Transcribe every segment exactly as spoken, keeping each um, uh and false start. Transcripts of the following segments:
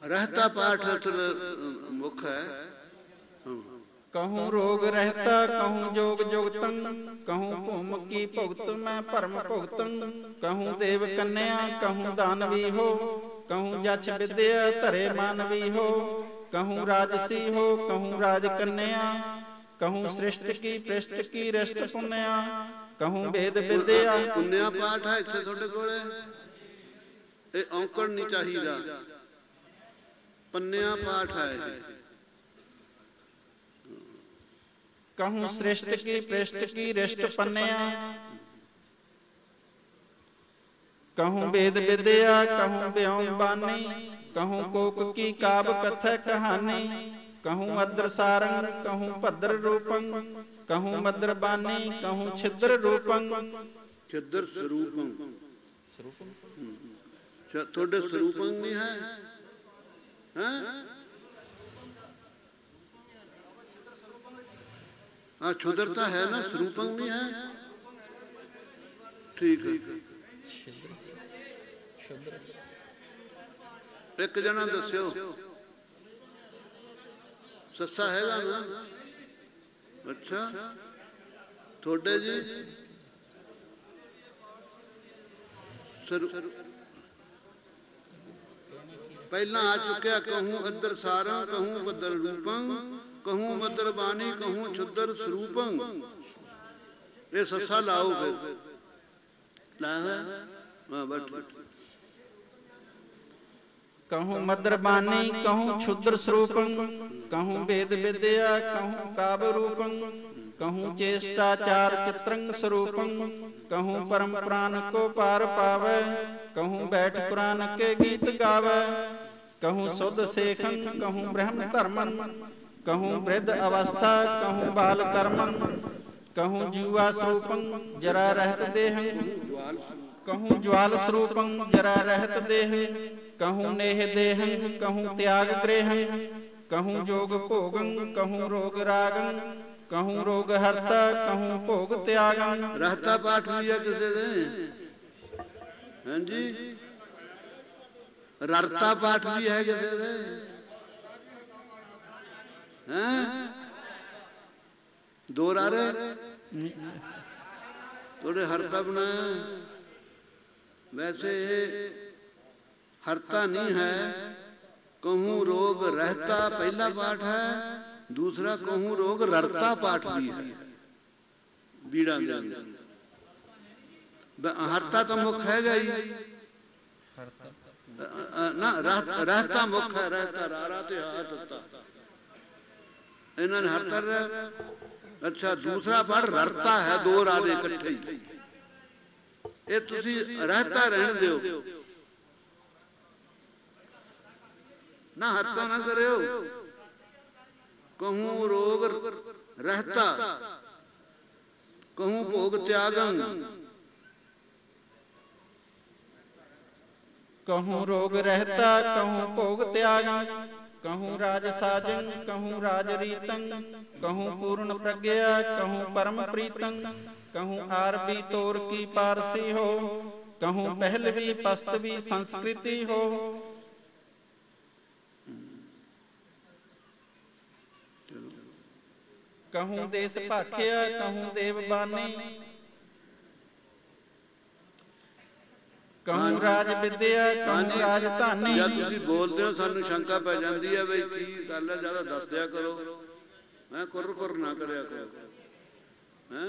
रहता पाठ मुख है। कहूँ रोग रहता कहूँ जोग जुगतन, कहूँ भूम की भुगत मैं परम भुगतन। कहूँ देव कन्या कहूँ दानवी हो, कहूँ जछ विद्या धरे मानवी हो। कहूँ राजसी हो कहूँ राज कन्या, कहूँ सृष्ट की पृष्ठ की रिष्ट पुण्या। कहूँ वेद विद्या पुण्या पाठ है इत्थे तुहाडे कोले, ये औंकड़ नहीं चाहिदा, पन्निया पाठ है। कहूँ सृष्ट की पृष्ठ की रिष्ट पन्निया, कहूँ वेद विद्या कहूँ व्योम बानी। कहूँ कोक की काब कथा कहानी, कहूँ अद्र सारंग कहूँ भद्र रूपं। कहूँ मद्र बानी कहूँ छिद्र रूपं। छिद्र स्वरूपं, थोड़े स्वरूपं नहीं है, हैं? हाँ क्षुद्रता है ना, स्वरूपं नहीं है। ठीक है। एक जना दस्यो सस्सा हैगा ना? अच्छा थोड़े जी पहला आ चुकिया। कहूँ अद्र सारं कहूँ भद्र रूपं, कहूँ मद्र बानी कहूँ क्षुद्र स्वरूपं। ये सस्सा लाओ फिर ला है। हाँ बट कहूँ मद्र बानी कहूँ क्षुद्र स्वरूपं, कहूँ वेद विद्या कहूँ काब रूपं। कहूँ चेष्टाचार चित्रंग स्वरूपं, कहूँ परम पुराण को पार पावे। कहूँ बैठ पुराण के गीत गावे। कहूँ शुद्ध सेखन कहूँ ब्रह्म धर्मन, कहूँ वृद्ध अवस्था कहूँ बाल कर्मन। कहूँ जुआ स्वरूपं जरा रहत देह, कहूँ ज्वाल स्वरूपं जरा रहत देह। कहूँ नेह देह कहूँ त्याग ग्रेह, कहूँ जोग भोगं कहूँ रोग रागं। कहूँ रोग हरता कहूँ भोग त्यागं। रहता पाठ लिया किसे दे? हाँ जी ररता पाठ भी है किसे दे? हैं? दो रारे थोड़े हरता बनाया। वैसे हरता नहीं है। कहूँ रोग रहता पहला पाठ है, दूसरा कहूँ रोग ररता पाठ भी है। बीड़ा हरता तो मुख है गई ना, रहता मुख है। रहता रारा ते हाथ इन्होंने हरता रह। अच्छा दूसरा पाठ ररता है, दो रारे इकट्ठे। ये तुसी रहता रहने दो ना, हरता ना करे हो। कहूँ रोग रहता कहूँ भोग त्यागं। कहूँ रोग रहता कहूँ भोग त्यागं। कहूँ राज साजन कहूँ राज रीतं, कहूँ पूर्ण प्रज्ञा कहूँ परम प्रीतं। कहूँ आरबी तोर की पारसी हो, कहूँ पहलवी पस्तवी संस्कृति हो। कहूँ देश भाख्या कहूँ देव बानी, कहूँ राज विद्या कहूँ राजधानी। जब तुसी बोलते हो सानू शंका पै जाती है बई की गल है, ज्यादा दस दिया करो। मैं कुर कुर ना करया करो। हैं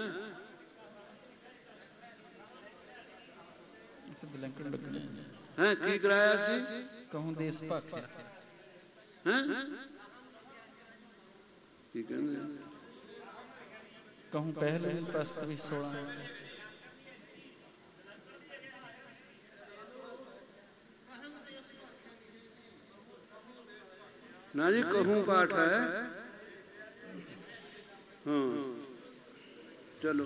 हैं की कराया सी? कहूँ देश भाख्या। हैं की कहंदे? कहूँ पहले पस्तवी सोलह। ना जी कहूँ पाठ है। हाँ चलो।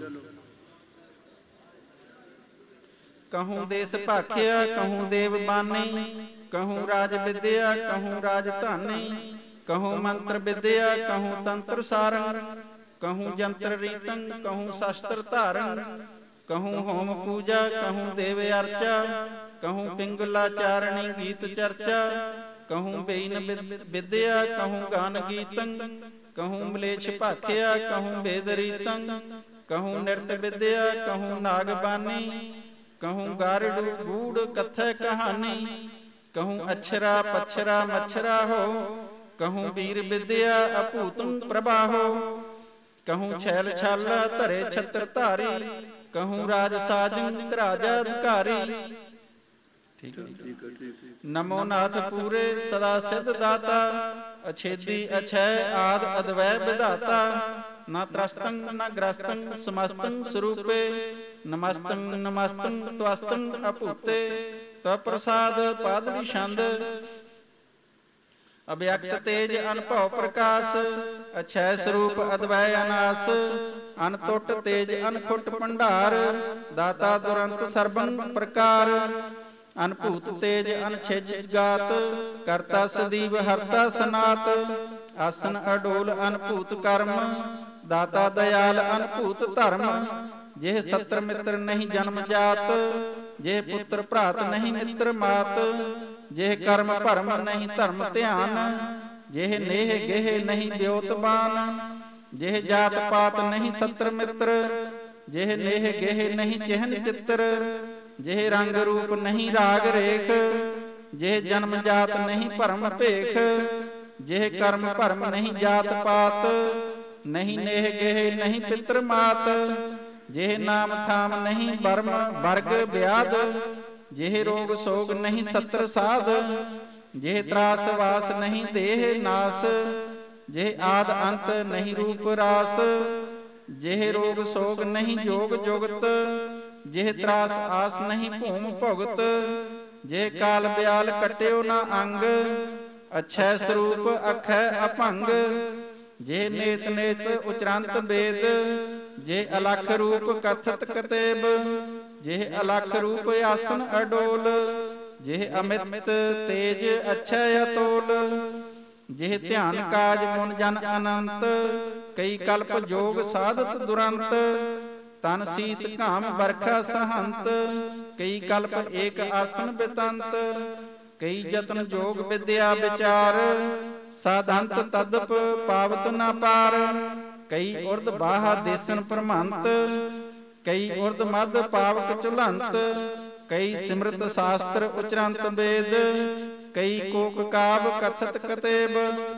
कहूँ देश भाख्या कहूँ देव बानी, कहूँ राज विद्या कहूँ राजधानी। कहूँ मंत्र विद्या कहूँ तंत्र सारंग, कहूँ जंत्र रीतं कहूँ शस्त्र धारण। कहूँ होम पूजा कहूँ देव अर्चा, कहूँ पिंगला चारणी गीत चर्चा। कहूँ बेन विद्या कहूँ गान गीतं, कहूँ मलेच्छ भाखिया कहूँ वेद रीतं, कहूँ नृत्य विद्या कहूँ नागबानी, कहूँ गारड़ू गूढ़ कथय कहानी, कहूँ अक्षरा पक्षरा मच्छरा हो, कहूँ वीर विद्या अपूतुम प्रभाहो, कहूँ छैल छाला धरे छत्र धारी, कहूँ राज साजन राजाधिकारी। ठीक है। नमो नाथ पूरे सदा सिद्ध दाता, अछेदी अछय आद अद्वै विधाता, न त्रस्तं न ग्रस्तं समस्तं स्वरूपे, नमस्तं नमस्तं त्वस्तं अपूते, तप्रसाद पादवी छंद। अव्यक्त तेज अनुभव प्रकाश, अक्षय स्वरूप अद्वै अनास, अनतुट तेज अनखुट भंडार, दाता दुरंत सर्वं प्रकार, अनभूत तेज अनछिज गात, करता सदीव हरता सनात, आसन अडोल अनभूत कर्म, दाता दयाल अनभूत धर्म, जेह सत्र मित्र नहीं जन्म जात, जेह पुत्र भ्रात नहीं मित्र मात, जेह कर्म भरम नहीं धर्म ध्यान, जेह नेह गेह नहीं ब्योतबान, जेह जात पात नहीं सत्र मित्र, जेह नेह गेह नहीं चिहन चित्र, जेह रंग रूप नहीं राग रेख, जेह जन्म जात नहीं भरम भेख, जेह कर्म भरम नहीं जात पात, नहीं नेह गेह नहीं पितृ मात, जेह नाम थाम नहीं बर्म वर्ग व्याध, जेह रोग सोग नहीं सत्र साध, जेह त्रास वास नहीं देह नास, जेह आद अंत नहीं रूप रास, जेह रोग सोग नहीं जोग जुगत, जेह त्रास आस नहीं भूम भुगत, जेह काल ब्याल कट्यो न अंग, अक्षय स्वरूप अखय अभंग, जेह नेत नेत उचरंत वेद, जेह अलख रूप कथत कतेब, जेह अलख रूप आसन अडोल, जेह अमित तेज अक्षय अतोल, जेह ध्यान काज मुन जन अनंत, कई कल्प जोग साधत दुरंत, तन सीत घाम बरखा सहंत, कई कल्प एक आसन बितंत, कई जतन जोग विद्या विचार, साधंत तदप पावत न पार, कई उर्द बाहा देसन प्रमंत, कई उर्द मद पावक चुलंत, कई सिमृत शास्त्र उचरंत वेद, कई कोक काव कथत कतेब,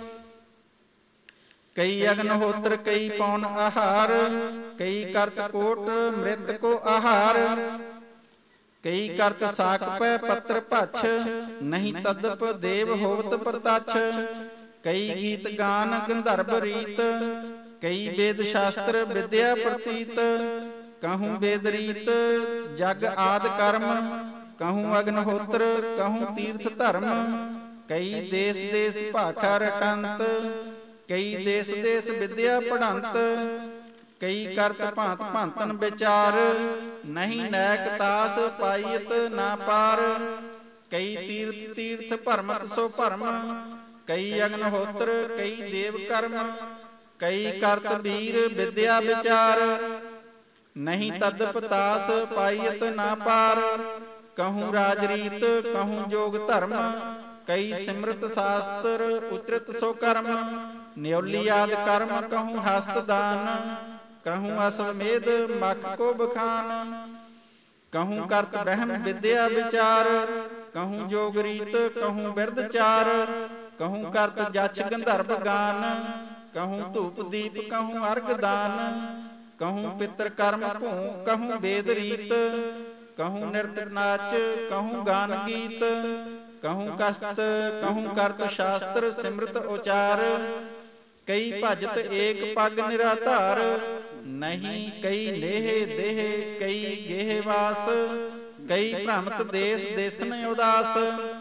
कई अग्निहोत्र कई पौन आहार, कई करत कोट मृत को आहार, कई करत साक पै पत्र पछ, नहीं तदप देव होवत प्रतछ, कई गीत गान गंधर्व रीत, कई वेद शास्त्र विद्या प्रतीत, कहूँ वेद रीत जग आद कर्म, कहूँ अग्निहोत्र कहूँ तीर्थ धर्म, कई देश देश भाखा रटंत, कई देश देश विद्या पढ़ंत, कई करत भांत भांतन विचार, नहीं नैक तास पाइयत ना पार, कई तीर्थ तीर्थ भरमत सो भरम, कई अग्निहोत्र कई देव कर्म, कई करत वीर विद्या विचार, नहीं तदप तास पाइयत ना पार, कहूँ राजरीत कहूँ जोग धर्म, कई सिमृत शास्त्र उतरत सो कर्म, न्योली आदि कर्म कहूँ हस्त दान, कहूँ अश्वमेध मख को बखान, कहूँ करत ब्रह्म विद्या विचार, कहूँ जोग रीत कहूँ बिरद चार, कहूँ करत जछ गंधर्व गान, कहूँ धूप दीप कहूँ अर्घ दान, कहूँ पितर कर्म भूं कहूँ वेद रीत, कहूँ नृत्य नाच कहूँ गान गीत, कहूँ कस्त कहूँ करत शास्त्र सिमृत उचार, कई भजत एक पग निराधार, नहीं कई नेह देह कई गेह वास, कई भ्रमत देश देसन उदास,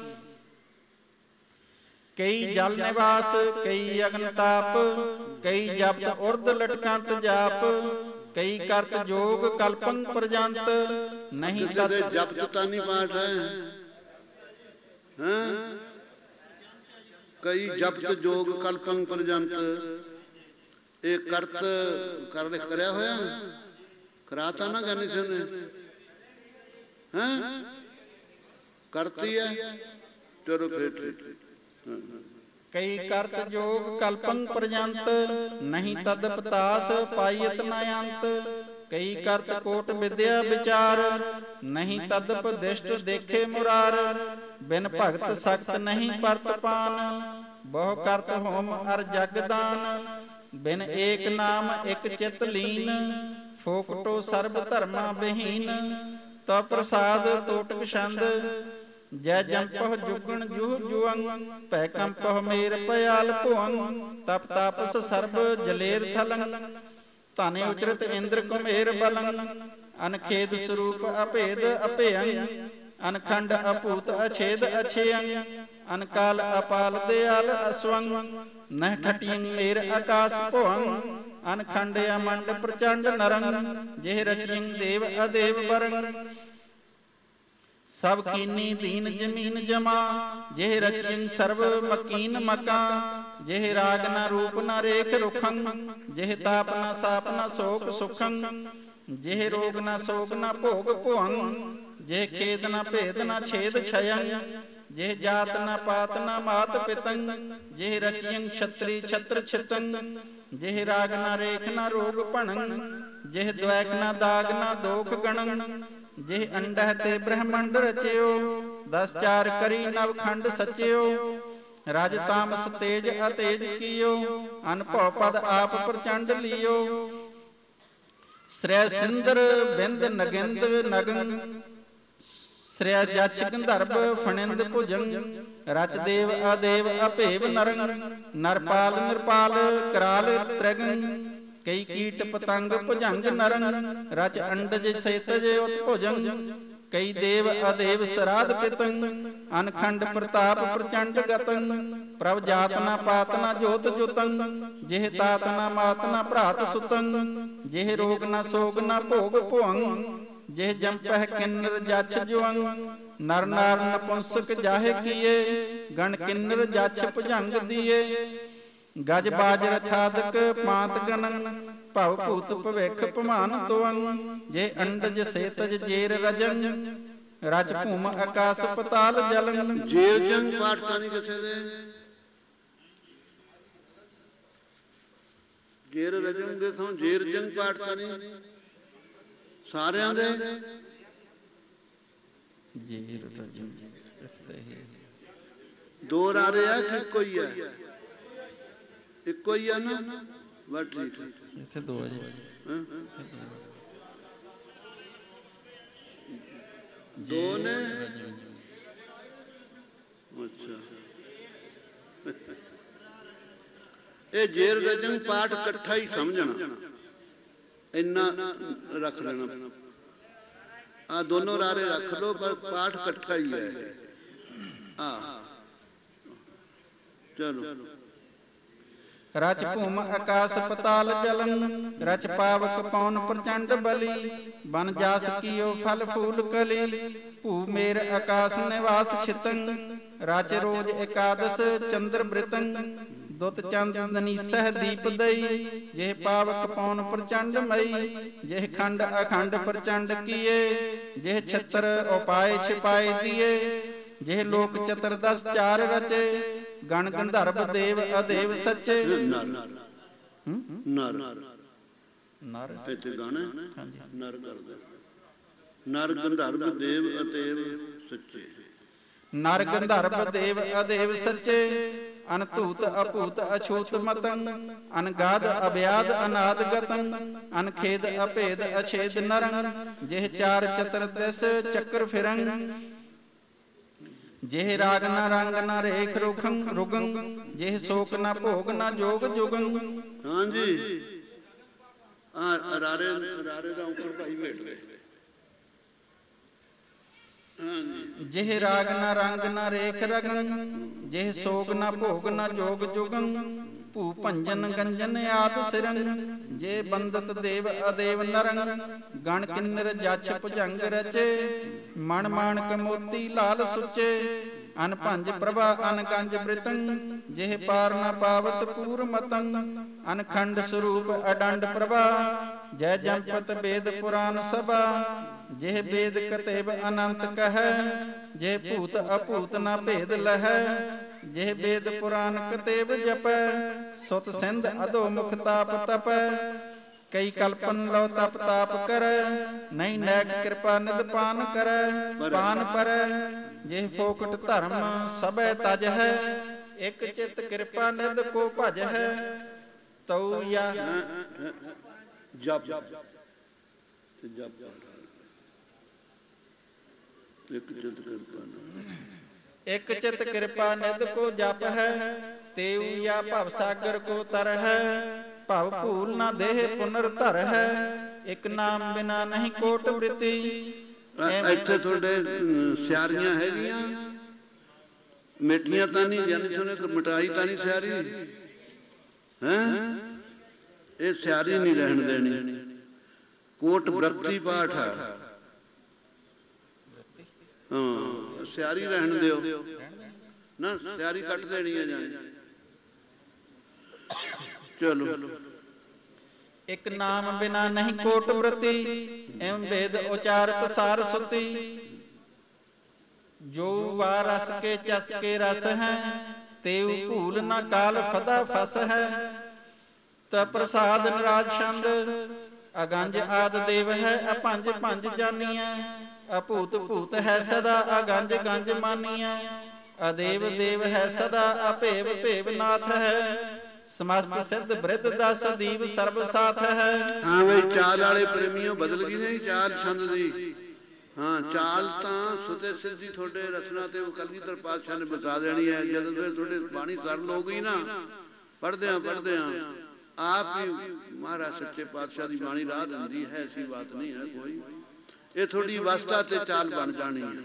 कई जल निवास कई अग्न ताप, कई जपत उर्द लटकंत जाप, कई करत जोग कल्पन प्रजंत, नहीं जप तानी पाठ है, हैं? कई जपत जोग कल्पन प्रजंत, ਇਹ ਕਰਤ ਕਰ ਲਿਖ ਕਰਿਆ ਹੋਇਆ ਕਰਾਤਾ ਨਾ ਗਿਆਨੀ ਸਿੰਘ ਨੇ, ਹੈਂ ਕਰਤੀ ਹੈ, ਚਲੋ ਫਿਰ ਠੀਕ। ਕਈ ਕਰਤ ਜੋਗ ਕਲਪੰ ਪ੍ਰਜੰਤ, ਨਹੀਂ ਤਦ ਪਤਾਸ ਪਾਈਤ ਨ ਅੰਤ। ਕਈ ਕਰਤ ਕੋਟ ਵਿਦਿਆ ਵਿਚਾਰ, ਨਹੀਂ ਤਦਪ ਦਿਸ਼ਟ ਦੇਖੇ ਮੁਰਾਰ। ਬਿਨ ਭਗਤ ਸਖਤ ਨਹੀਂ ਪਰਤ ਪਾਨ, ਬਹੁ ਕਰਤ ਹੋਮ ਅਰ ਜਗ ਦਾਨ। ਬਿਨ ਏਕ ਨਾਮ ਇਕ ਚਿਤ ਲੀਨ, ਫੋਕਟੋ ਸਰਬ ਧਰਮਾ ਬਹੀਨ। ਤਾ ਪ੍ਰਸਾਦ ਤੋਟਕ ਛੰਦ, ਜੈ ਜੰਪਹੁ ਜੁਗਣ ਜੁਹ ਜੁਅੰ। ਭੈ ਕੰਪਹੁ ਮੇਰ ਭਯਾਲ ਭੁਅੰ, ਤਪ ਤਾਪਸ ਸਰਬ ਜਲੇਰ ਥਲੰ। ਧਨ ਉਚਰਤ ਇੰਦਰ ਕੁਮੇਰ ਬਲੰ, ਅਨਖੇਦ ਸਰੂਪ ਅਭੇਦ ਅਭੇਅੰ। ਅਨਖੰਡ ਅਭੂਤ ਅਛੇਦ ਅਛੇਅੰ, ਅਨਕਾਲ ਅਪਾਲ ਦਿਆਲ ਅਸਵੰ। ਨਹਿ ਠਟਿਯੰ ਮੇਰ ਆਕਾਸ ਭੁਵੰ, ਅਨਖੰਡ ਅਮੰਡ ਪ੍ਰਚੰਡ ਨਰੰ। ਜਿਹ ਰਚਿਯੰ ਦੇਵ ਅਦੇਵ ਬਰੰ, ਸਭ ਕੀਨੀ ਦੀਨ ਜਮੀਨ ਜਮਾ। ਜਿਹ ਰਚਿਯੰ ਸਰਬ ਮਕੀਨ ਮਕਾ, ਜਿਹ ਰਾਗ ਨ ਰੂਪ ਨ ਰੇਖ ਰੁਖੰ। ਜਿਹ ਤਾਪ ਨ ਸਾਪ ਨ ਸੋਕ ਸੁਖੰ, ਜਿਹ ਰੋਗ ਨ ਸੋਗ ਨ ਭੋਗ ਭੁਅੰ। ਜਿਹ ਖੇਦ ਨ ਭੇਦ ਨ ਛੇਦ ਛਯੰ, ਜਿਹ ਜਾਤ ਨ ਪਾਤ ਨ ਮਾਤ ਪਿਤੰ। ਜਿਹ ਰਚਿਯੰ ਛਤਰੀ ਛਤਰ ਛਿਤੰ, ਜਿਹ ਰਾਗ ਨ ਰੇਖ ਨ ਰੋਗ ਭਣੰ। ਜਿਹ ਦ્વੈਕ ਨ ਦਾਗ ਨ ਦੋਖ ਗਣੰ, ਜਿਹ ਅੰਡਹ ਤੇ ਬ੍ਰਹਮੰਡ ਰਚਿਓ। ਦਸ ਚਾਰ ਕਰੀ ਨਵ ਖੰਡ ਸਚਿਓ, ਰਜ ਤਾਮਸ ਤੇਜ ਅਤੇਜ ਕੀਓ। ਅਨਭਉ ਪਦ ਆਪ ਪ੍ਰਚੰਡ ਲੀਓ, ਸ੍ਰੈ ਸਿੰਦਰ ਬਿੰਦ ਨਗਿੰਦ ਨਗਨ। ਸ੍ਰੈ ਜਛ ਗੰਧਰਵ ਫਣਿੰਦ ਭੁਜੰ, ਰਚ ਦੇਵ ਅਦੇਵ ਅਭੇਵ ਨਰੰ। ਨਰਪਾਲ ਨਿਰਪਾਲ ਕਰਾਲ ਤ੍ਰਿਗੰ, ਕਈ ਕੀਟ ਪਤੰਗ ਭੁਜੰਗ ਨਰੰ। ਰਚ ਅੰਡਜ ਸੇਤਜ ਉਤ ਭੁਜੰ, ਕਈ ਦੇਵ ਅਦੇਵ ਸਰਾਧ ਪਿਤੰ। ਅਨਖੰਡ ਪ੍ਰਤਾਪ ਪ੍ਰਚੰਡ ਗਤੰ, ਪ੍ਰਭ ਜਾਤ ਨ ਪਾਤ ਨ ਜੋਤ ਜੁਤੰ। ਜਿਹ ਤਾਤ ਨ ਮਾਤ ਨ ਭਰਾਤ ਸੁਤੰ, ਜਿਹ ਰੋਗ ਨ ਸੋਗ ਨ ਭੋਗ ਭੁਅੰ। ਜਿਹ ਜੰਪਹਿ ਕਿੰਨਰ ਜਛ ਜੁਅੰ, ਨਰ ਨਾਰ ਨਪੁੰਸਕ ਜਾਹੇ ਕੀਏ। ਗਣ ਕਿੰਨਰ ਜਛ ਭੁਜੰਗ ਦੀਏ, ਗਜ ਬਾਜ ਰਥਾਦਕ ਪਾਂਤ ਗਣਨ। ਭਵ ਭੂਤ ਭਵਿਖ ਭਮਾਨ ਤੋਅੰ, ਜੇ ਅੰਡਜ ਸੇਤਜ ਜੇਰ ਰਜੰ। ਰਚ ਭੂਮ ਆਕਾਸ ਪਤਾਲ ਜਲਨ। ਜੇਰ ਜੰਗ ਪਾਠ ਤਾਂ ਨਹੀਂ ਕਿਸੇ ਦੇ, ਜੇਰ ਰਜੰ ਦੇ ਤੋਂ ਜੇਰ ਜੰਗ ਪਾਠ ਤਾਂ ਨਹੀਂ ਸਾਰਿਆਂ ਦੇ। ਜੇਰ ਰਜੰ ਦੋ ਰਾਰੇ ਆ ਕਿ ਇੱਕੋ ਹੀ ਆ? ਇੱਕੋ ਹੀ ਆ ਨਾ, ਬਸ ਠੀਕ ਹੈ। ਇੱਥੇ ਦੋ ਆ ਜੀ। ਦੋ ਨੇ, ਅੱਛਾ। ਇਹ ਜੇਰ ਰਜੰ ਪਾਠ ਇਕੱਠਾ ਹੀ ਸਮਝਣਾ, ਇੰਨਾ ਰੱਖ ਲੈਣਾ। ਆ ਦੋਨੋਂ ਰਾਰੇ ਰੱਖ ਲਓ, ਪਰ ਪਾਠ ਇਕੱਠਾ ਹੀ ਹੈ। ਆ ਚਲੋ। ਰਚ ਭੂਮ ਆਕਾਸ ਪਤਾਲ ਜਲਨ, ਰਚ ਪਾਵਕ ਪੌਨ ਪ੍ਰਚੰਡ ਬਲੀ। ਬਨ ਜਾਸ ਕੀਓ ਫਲ ਫੂਲ ਕਲੀ, ਭੂ ਮੇਰ ਆਕਾਸ ਨਿਵਾਸ ਛਿਤੰ। ਰਚ ਰੋਜ ਇਕਾਦਸ ਚੰਦਰ ਬ੍ਰਿਤੰ, ਦੁਤ ਚੰਦ ਦਨੀਸਹਿ ਦੀਪ ਦਈ। ਜਿਹ ਪਾਵਕ ਪੌਨ ਪ੍ਰਚੰਡ ਮਈ, ਜਿਹ ਖੰਡ ਅਖੰਡ ਪ੍ਰਚੰਡ ਕੀਏ। ਜਿਹ ਛਤਰ ਉਪਾਏ ਛਿਪਾਏ ਦੀਏ, ਜਿਹ ਲੋਕ ਚਤੁਰਦਸ ਚਾਰ ਰਚੇ। ਗਣ ਗੰਧਰਵ ਦੇਵ ਅਦੇਵ ਸੱਚੇ। ਨਰ ਨਰ ਨਰ ਇੱਥੇ ਗਾਣਾ ਨਰ ਕਰਦਾ, ਨਰ ਗੰਧਰਵ ਦੇਵ ਅਦੇਵ ਸੱਚੇ। ਨਰ ਗੰਧਰਵ ਦੇਵ ਅਦੇਵ ਸੱਚੇ, ਅਨਧੂਤ ਅਭੂਤ ਅਛੂਤ ਮਤੰ। ਅਨਗਾਧ ਅਵਿਆਦ ਅਨਾਦ ਗਤੰ, ਅਨਖੇਦ ਅਭੇਦ ਅਛੇਦ ਨਰੰ। ਜਿਹ ਚਾਰ ਚਤੁਰ ਦਿਸ ਚੱਕਰ ਫਿਰੰ, ਜਿਹ ਰਾਗ ਨ ਰੰਗ ਨ ਰੇਖ ਰੁਖੰ ਰੁਗੰ। ਜਿਹ ਸੋਕ ਨ ਭੋਗ ਨ ਜੋਗ ਜੁਗੰ। ਹਾਂਜੀ, ਆ ਰਾਰੇ ਰਾਰੇ ਦਾ ਉੱਪਰ ਭਾਈ ਬੈਠ ਗਏ। ਹਾਂਜੀ, ਜਿਹ ਰਾਗ ਨ ਰੰਗ ਨ ਰੇਖ ਰਗੰ, ਜਿਹ ਸੋਕ ਨ ਭੋਗ ਨ ਜੋਗ ਜੁਗੰ। ਭੂ ਭੰਜਨ ਗੰਜਨ ਆਦ ਸਿਰੰ, ਜੇ ਬੰਦਤ ਦੇਵ ਅਦੇਵ ਨਰੰ। ਗਣ ਕਿੰਨਰ ਜਛ ਭੁਜੰਗ ਰਚੇ, ਮਣ ਮਾਣਕ ਮੋਤੀ ਲਾਲ ਸੁਚੇ। ਅਨ ਭੰਜ ਪ੍ਰਭਾ ਅਨ ਗੰਜ ਬ੍ਰਿਤੰ, ਜਿਹ ਪਾਰ ਨ ਪਾਵਤ ਪੂਰ ਮਤੰ। ਅਨਖੰਡ ਸਰੂਪ ਅਡੰਡ ਪ੍ਰਭਾ, ਜੈ ਜੰਪਤ ਵੇਦ ਪੁਰਾਨ ਸਭਾ। ਜਿਹ ਵੇਦ ਕਤੇਬ ਅਨੰਤ ਕਹੈ, ਜੇ ਭੂਤ ਅਭੂਤ ਨ ਭੇਦ ਲਹੈ। ਜਿਹ ਵੇਦ ਪੁਰਾਨ ਕਤੇਬ ਜਪੈ, ਸੁਤ ਸਿੰਧ ਅਧੋ ਮੁਖ ਤਾਪ ਤਪੈ, ਕਈ ਕਲਪਨ ਲੋ ਤਪ ਤਾਪ ਕਰੈ, ਨਹੀਂ ਨੈਕ ਕਿਰਪਾ ਨਿਦ ਪਾਨ ਕਰੈ, ਪਾਨ ਪਰੈ ਜਿਹ ਫੋਕਟ ਧਰਮ ਸਭੈ ਤਜ ਹੈ, ਇਕ ਚਿਤ ਕਿਰਪਾ ਨਿਦ ਕੋ ਭਜ ਹੈ, ਤਉ ਯਾ ਜਪ ਤੇ ਜਪ ਇੱਕ ਚਿਤ ਕਿਰਪਾ ਇਕ ਚਿਤ ਕਿਰਪਾ ਨਿਦ ਕੋ ਜਪ ਹੈ, ਤੇਉ ਯਾ ਭਵ ਸਾਗਰ ਕੋ ਤਰ ਹੈ, ਭਵ ਭੂਲ ਨਾ ਦੇਹ ਪੁਨਰ ਧਰ ਹੈ, ਇਕ ਨਾਮ ਬਿਨਾ ਨਹੀਂ ਕੋਟ ਬ੍ਰਿਤੀ। ਇੱਥੇ ਤੁਹਾਡੇ ਸਿਆਰੀਆਂ ਹੈਗੀਆਂ, ਮਿੱਟੀਆਂ ਤਾਂ ਨਹੀਂ ਜਨ ਸੁਣੇ, ਮਿਟਾਈ ਤਾਂ ਨਹੀਂ ਸਿਆਰੀ ਹੈਂ, ਇਹ ਸਿਆਰੀ ਨਹੀਂ ਰਹਿਣ ਦੇਣੀ। ਕੋਟ ਬ੍ਰਤੀ ਪਾਠ ਹੈ, ਹਾਂ ਸਿਆਰੀ ਰਹਿਣ ਦਿਓ ਨਾ, ਸਿਆਰੀ ਕੱਟ ਦੇਣੀ ਹੈ ਜਾਣੀ। ਚਲੋ ਇਕ ਨਾਮ ਬਿਨਾ ਨਹੀਂ ਕੋਟ ਬ੍ਰਤੀ, ਐਵ ਵੇਦ ਉਚਾਰਤ ਸਾਰ ਸੁਤੀ, ਜੋ ਵਾ ਰਸ ਕੇ ਚਸ ਕੇ ਰਸ ਹੈ, ਤੇਉ ਭੂਲ ਨਾ ਕਾਲ ਫਦਾ ਫਸ ਹੈ, ਤ ਪ੍ਰਸਾਦ ਨਰਾਜ ਛੰਦ ਅਗੰਜ ਆਦ ਦੇਵ ਹੈ, ਅਪੰਜ ਭੰਜ ਜਾਨੀਐ, ਅਭੂਤ ਭੂਤ ਹੈ ਸਦਾ ਅਗੰਜ ਗੰਜ ਮਾਨੀਐ, ਅਦੇਵ ਦੇਵ ਹੈ ਸਦਾ ਅਭੇਵ ਭੇਵ ਨਾਥ ਹੈ, ਸਮਸਤ ਸਿੱਧ ਬ੍ਰਿਧ ਦਾ ਸਦੀਵ ਸਰਬ ਸਾਥ ਹੈ। ਹਾਂ ਬਈ ਚਾਲ ਵਾਲੇ ਪ੍ਰੇਮੀਓ ਬਦਲ ਗਈ ਨਹੀਂ ਚਾਲ ਛੰਦ ਦੀ, ਹਾਂ ਚਾਲ ਤਾਂ ਸੁਤੇ ਸਿੱਧੀ ਤੁਹਾਡੇ ਰਚਨਾ ਤੇ ਕਲਗੀਧਰ ਪਾਤਸ਼ਾਹ ਨੇ ਬਤਾ ਦੇਣੀ ਹੈ। ਜਦੋਂ ਫਿਰ ਤੁਹਾਡੇ ਬਾਣੀ ਸਰਲ ਹੋ ਗਈ ਨਾ, ਪੜ੍ਹਦੇ ਆ ਪੜ੍ਹਦੇ ਆ ਆਪ ਹੀ ਮਹਾਰਾਜ ਸੱਚੇ ਪਾਤਸ਼ਾਹ ਦੀ ਬਾਣੀ ਰਾਹ ਦਿੰਦੀ ਹੈ, ਐਸੀ ਬਾਤ ਨਹੀਂ ਹੈ ਕੋਈ, ਇਹ ਤੁਹਾਡੀ ਅਵਸਥਾ ਤੇ ਚਾਲ ਬਣ ਜਾਣੀ ਹੈ।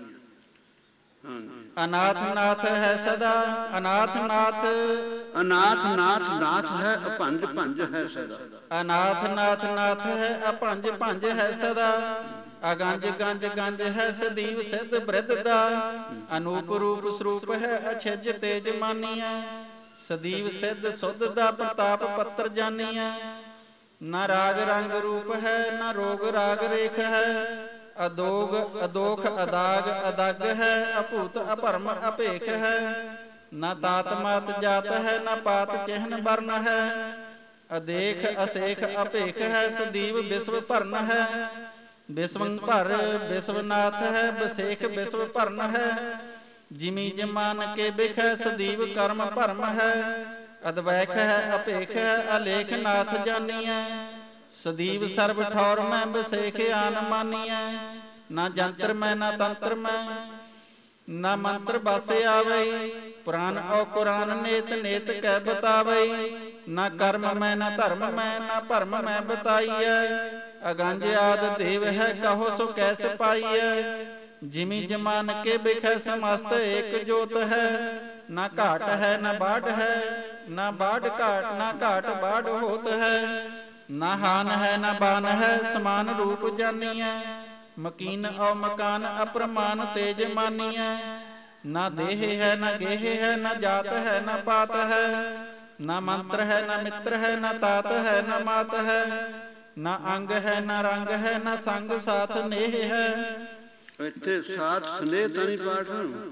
ਅਨਾਥ ਨਾਥ ਹੈ ਸਦਾ, ਅਨਾਥ ਨਾਥ ਅਨਾਥ ਨਾਥ ਨਾਥ ਹੈ, ਅਭੰਜ ਭੰਜ ਹੈ ਸਦਾ, ਅਨਾਥ ਨਾਥ ਨਾਥ ਹੈ, ਅਭੰਜ ਭੰਜ ਹੈ ਸਦਾ, ਅਗੰਜ ਗੰਜ ਗੰਜ ਹੈ ਸਦੀਵ ਸਿੱਧ ਬ੍ਰਿਧ ਦਾ, ਅਨੂਪ ਰੂਪ ਸਰੂਪ ਹੈ ਅਛਜ ਤੇਜ ਮਾਨੀਐ, ਸਦੀਵ ਸਿੱਧ ਸੁਧ ਦਾ ਪ੍ਰਤਾਪ ਪੱਤਰ ਜਾਨੀਐ, ਨਾ ਰਾਗ ਰੰਗ ਰੂਪ ਹੈ, ਨਾ ਰੋਗ ਰਾਗ ਰੇਖ ਹੈ, ਅਦੋਗ ਅਦੋਖ ਅਦਾਗ ਅਦਗ ਹੈ, ਅਭੂਤ ਅਭਰਮ ਅਭੇਖ ਹੈ, ਨਾ ਤਾਤ ਮਾਤ ਜਾਤ ਹੈ, ਨਾ ਪਾਤ ਚਿਹਨ ਵਰਨ ਹੈ, ਅਦੇਖ ਅਸੇਖ ਅਭੇਖ ਹੈ, ਸਦੀਵ ਵਿਸ਼ਵ ਭਰਨ ਹੈ, ਵਿਸ਼ਵੰ ਭਰ ਵਿਸ਼ਵਨਾਥ ਹੈ, ਬਸੇਖ ਵਿਸ਼ਵ ਭਰਨ ਹੈ, ਜਿਮੀ ਜਮਾਨ ਕੇ ਬਿਖ ਹੈ, ਸਦੀਵ ਕਰਮ ਭਰਮ ਹੈ, ਅਦਵੈਖ ਹੈ ਅਭੇਖ ਹੈ, ਅਲੇਖ ਨਾਥ ਜਾਨੀਐ, ਸਦੀਵ ਸਰਬ ਠੌਰ ਮੈਂ ਬਸੇਖ ਆਨ ਮਾਨੀਐ, ਨਾ ਜੰਤਰ ਮੈਂ ਨਾ ਤੰਤਰ ਮੈਂ, ਨਾ ਮੰਤਰ ਬਸ ਆਵਈ, ਪੁਰਾਨ ਔ ਕੁਰਾਨ ਨੇਤ ਨੇਤ ਕਹਿ ਬਤਾਵਈ, ਨਾ ਕਰਮ ਮੈਂ ਨਾ ਧਰਮ ਮੈਂ, ਨਾ ਭਰਮ ਮੈਂ ਬਤਾਈਐ, ਅਗੰਜ ਆਦ ਦੇਵ ਹੈ ਕਹੋ ਸੋ ਕੈਸ ਪਾਈਐ, ਜਿਮੀ ਜਮਾਨ ਕੇ ਬਿਖੈ ਸਮਸਤ ਏਕ ਜੋਤ ਹੈ, ਨਾ ਘਾਟ ਹੈ ਨਾ ਬਾਢ ਹੈ, ਨਾ ਬਾਢ ਘਾਟ ਨਾ ਘਾਟ ਬਾਢ ਹੋਤ ਹੈ, ਨਾ ਹਾਨ ਹੈ ਨਾ ਬਾਨ ਹੈ, ਸਮਾਨ ਰੂਪ ਜਾਨੀਐ, ਮਕੀਨ ਔ ਮਕਾਨ ਅਪਰਮਾਨ ਤੇਜ ਮਾਨੀਐ, ਨਾ ਦੇਹ ਹੈ ਨਾ ਗੇਹ ਹੈ, ਨਾ ਜਾਤ ਹੈ ਨਾ ਪਾਤ ਹੈ, ਨਾ ਮੰਤਰ ਹੈ ਨਾ ਮਿੱਤਰ ਹੈ, ਨਾ ਤਾਤ ਹੈ ਨਾ ਮਾਤ ਹੈ, ਨਾ ਅੰਗ ਹੈ ਨਾ ਰੰਗ ਹੈ, ਨਾ ਸੰਗ ਸਾਥ ਨੇਹ ਹੈ। ਇੱਥੇ ਸਾਥ ਸਨੇਹ ਤਾਂ ਨਹੀਂ ਪਾਠ,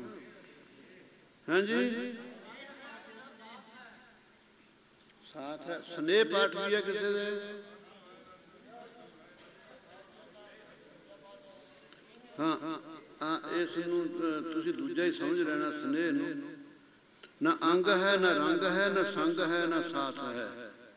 ਹਾਂਜੀ ਸਾਥ ਹੈ, ਸਨੇਹ ਪਾਠ ਵੀ ਹੈ ਕਿਸੇ ਦੇ, ਹਾਂ ਹਾਂ ਇਸ ਨੂੰ ਤੁਸੀਂ ਦੂਜਾ ਹੀ ਸਮਝ ਲੈਣਾ ਸਨੇਹ ਨੂੰ, ਨਾ ਅੰਗ ਹੈ ਨਾ ਰੰਗ ਹੈ, ਨਾ ਸੰਗ ਹੈ ਨਾ ਸਾਥ ਹੈ,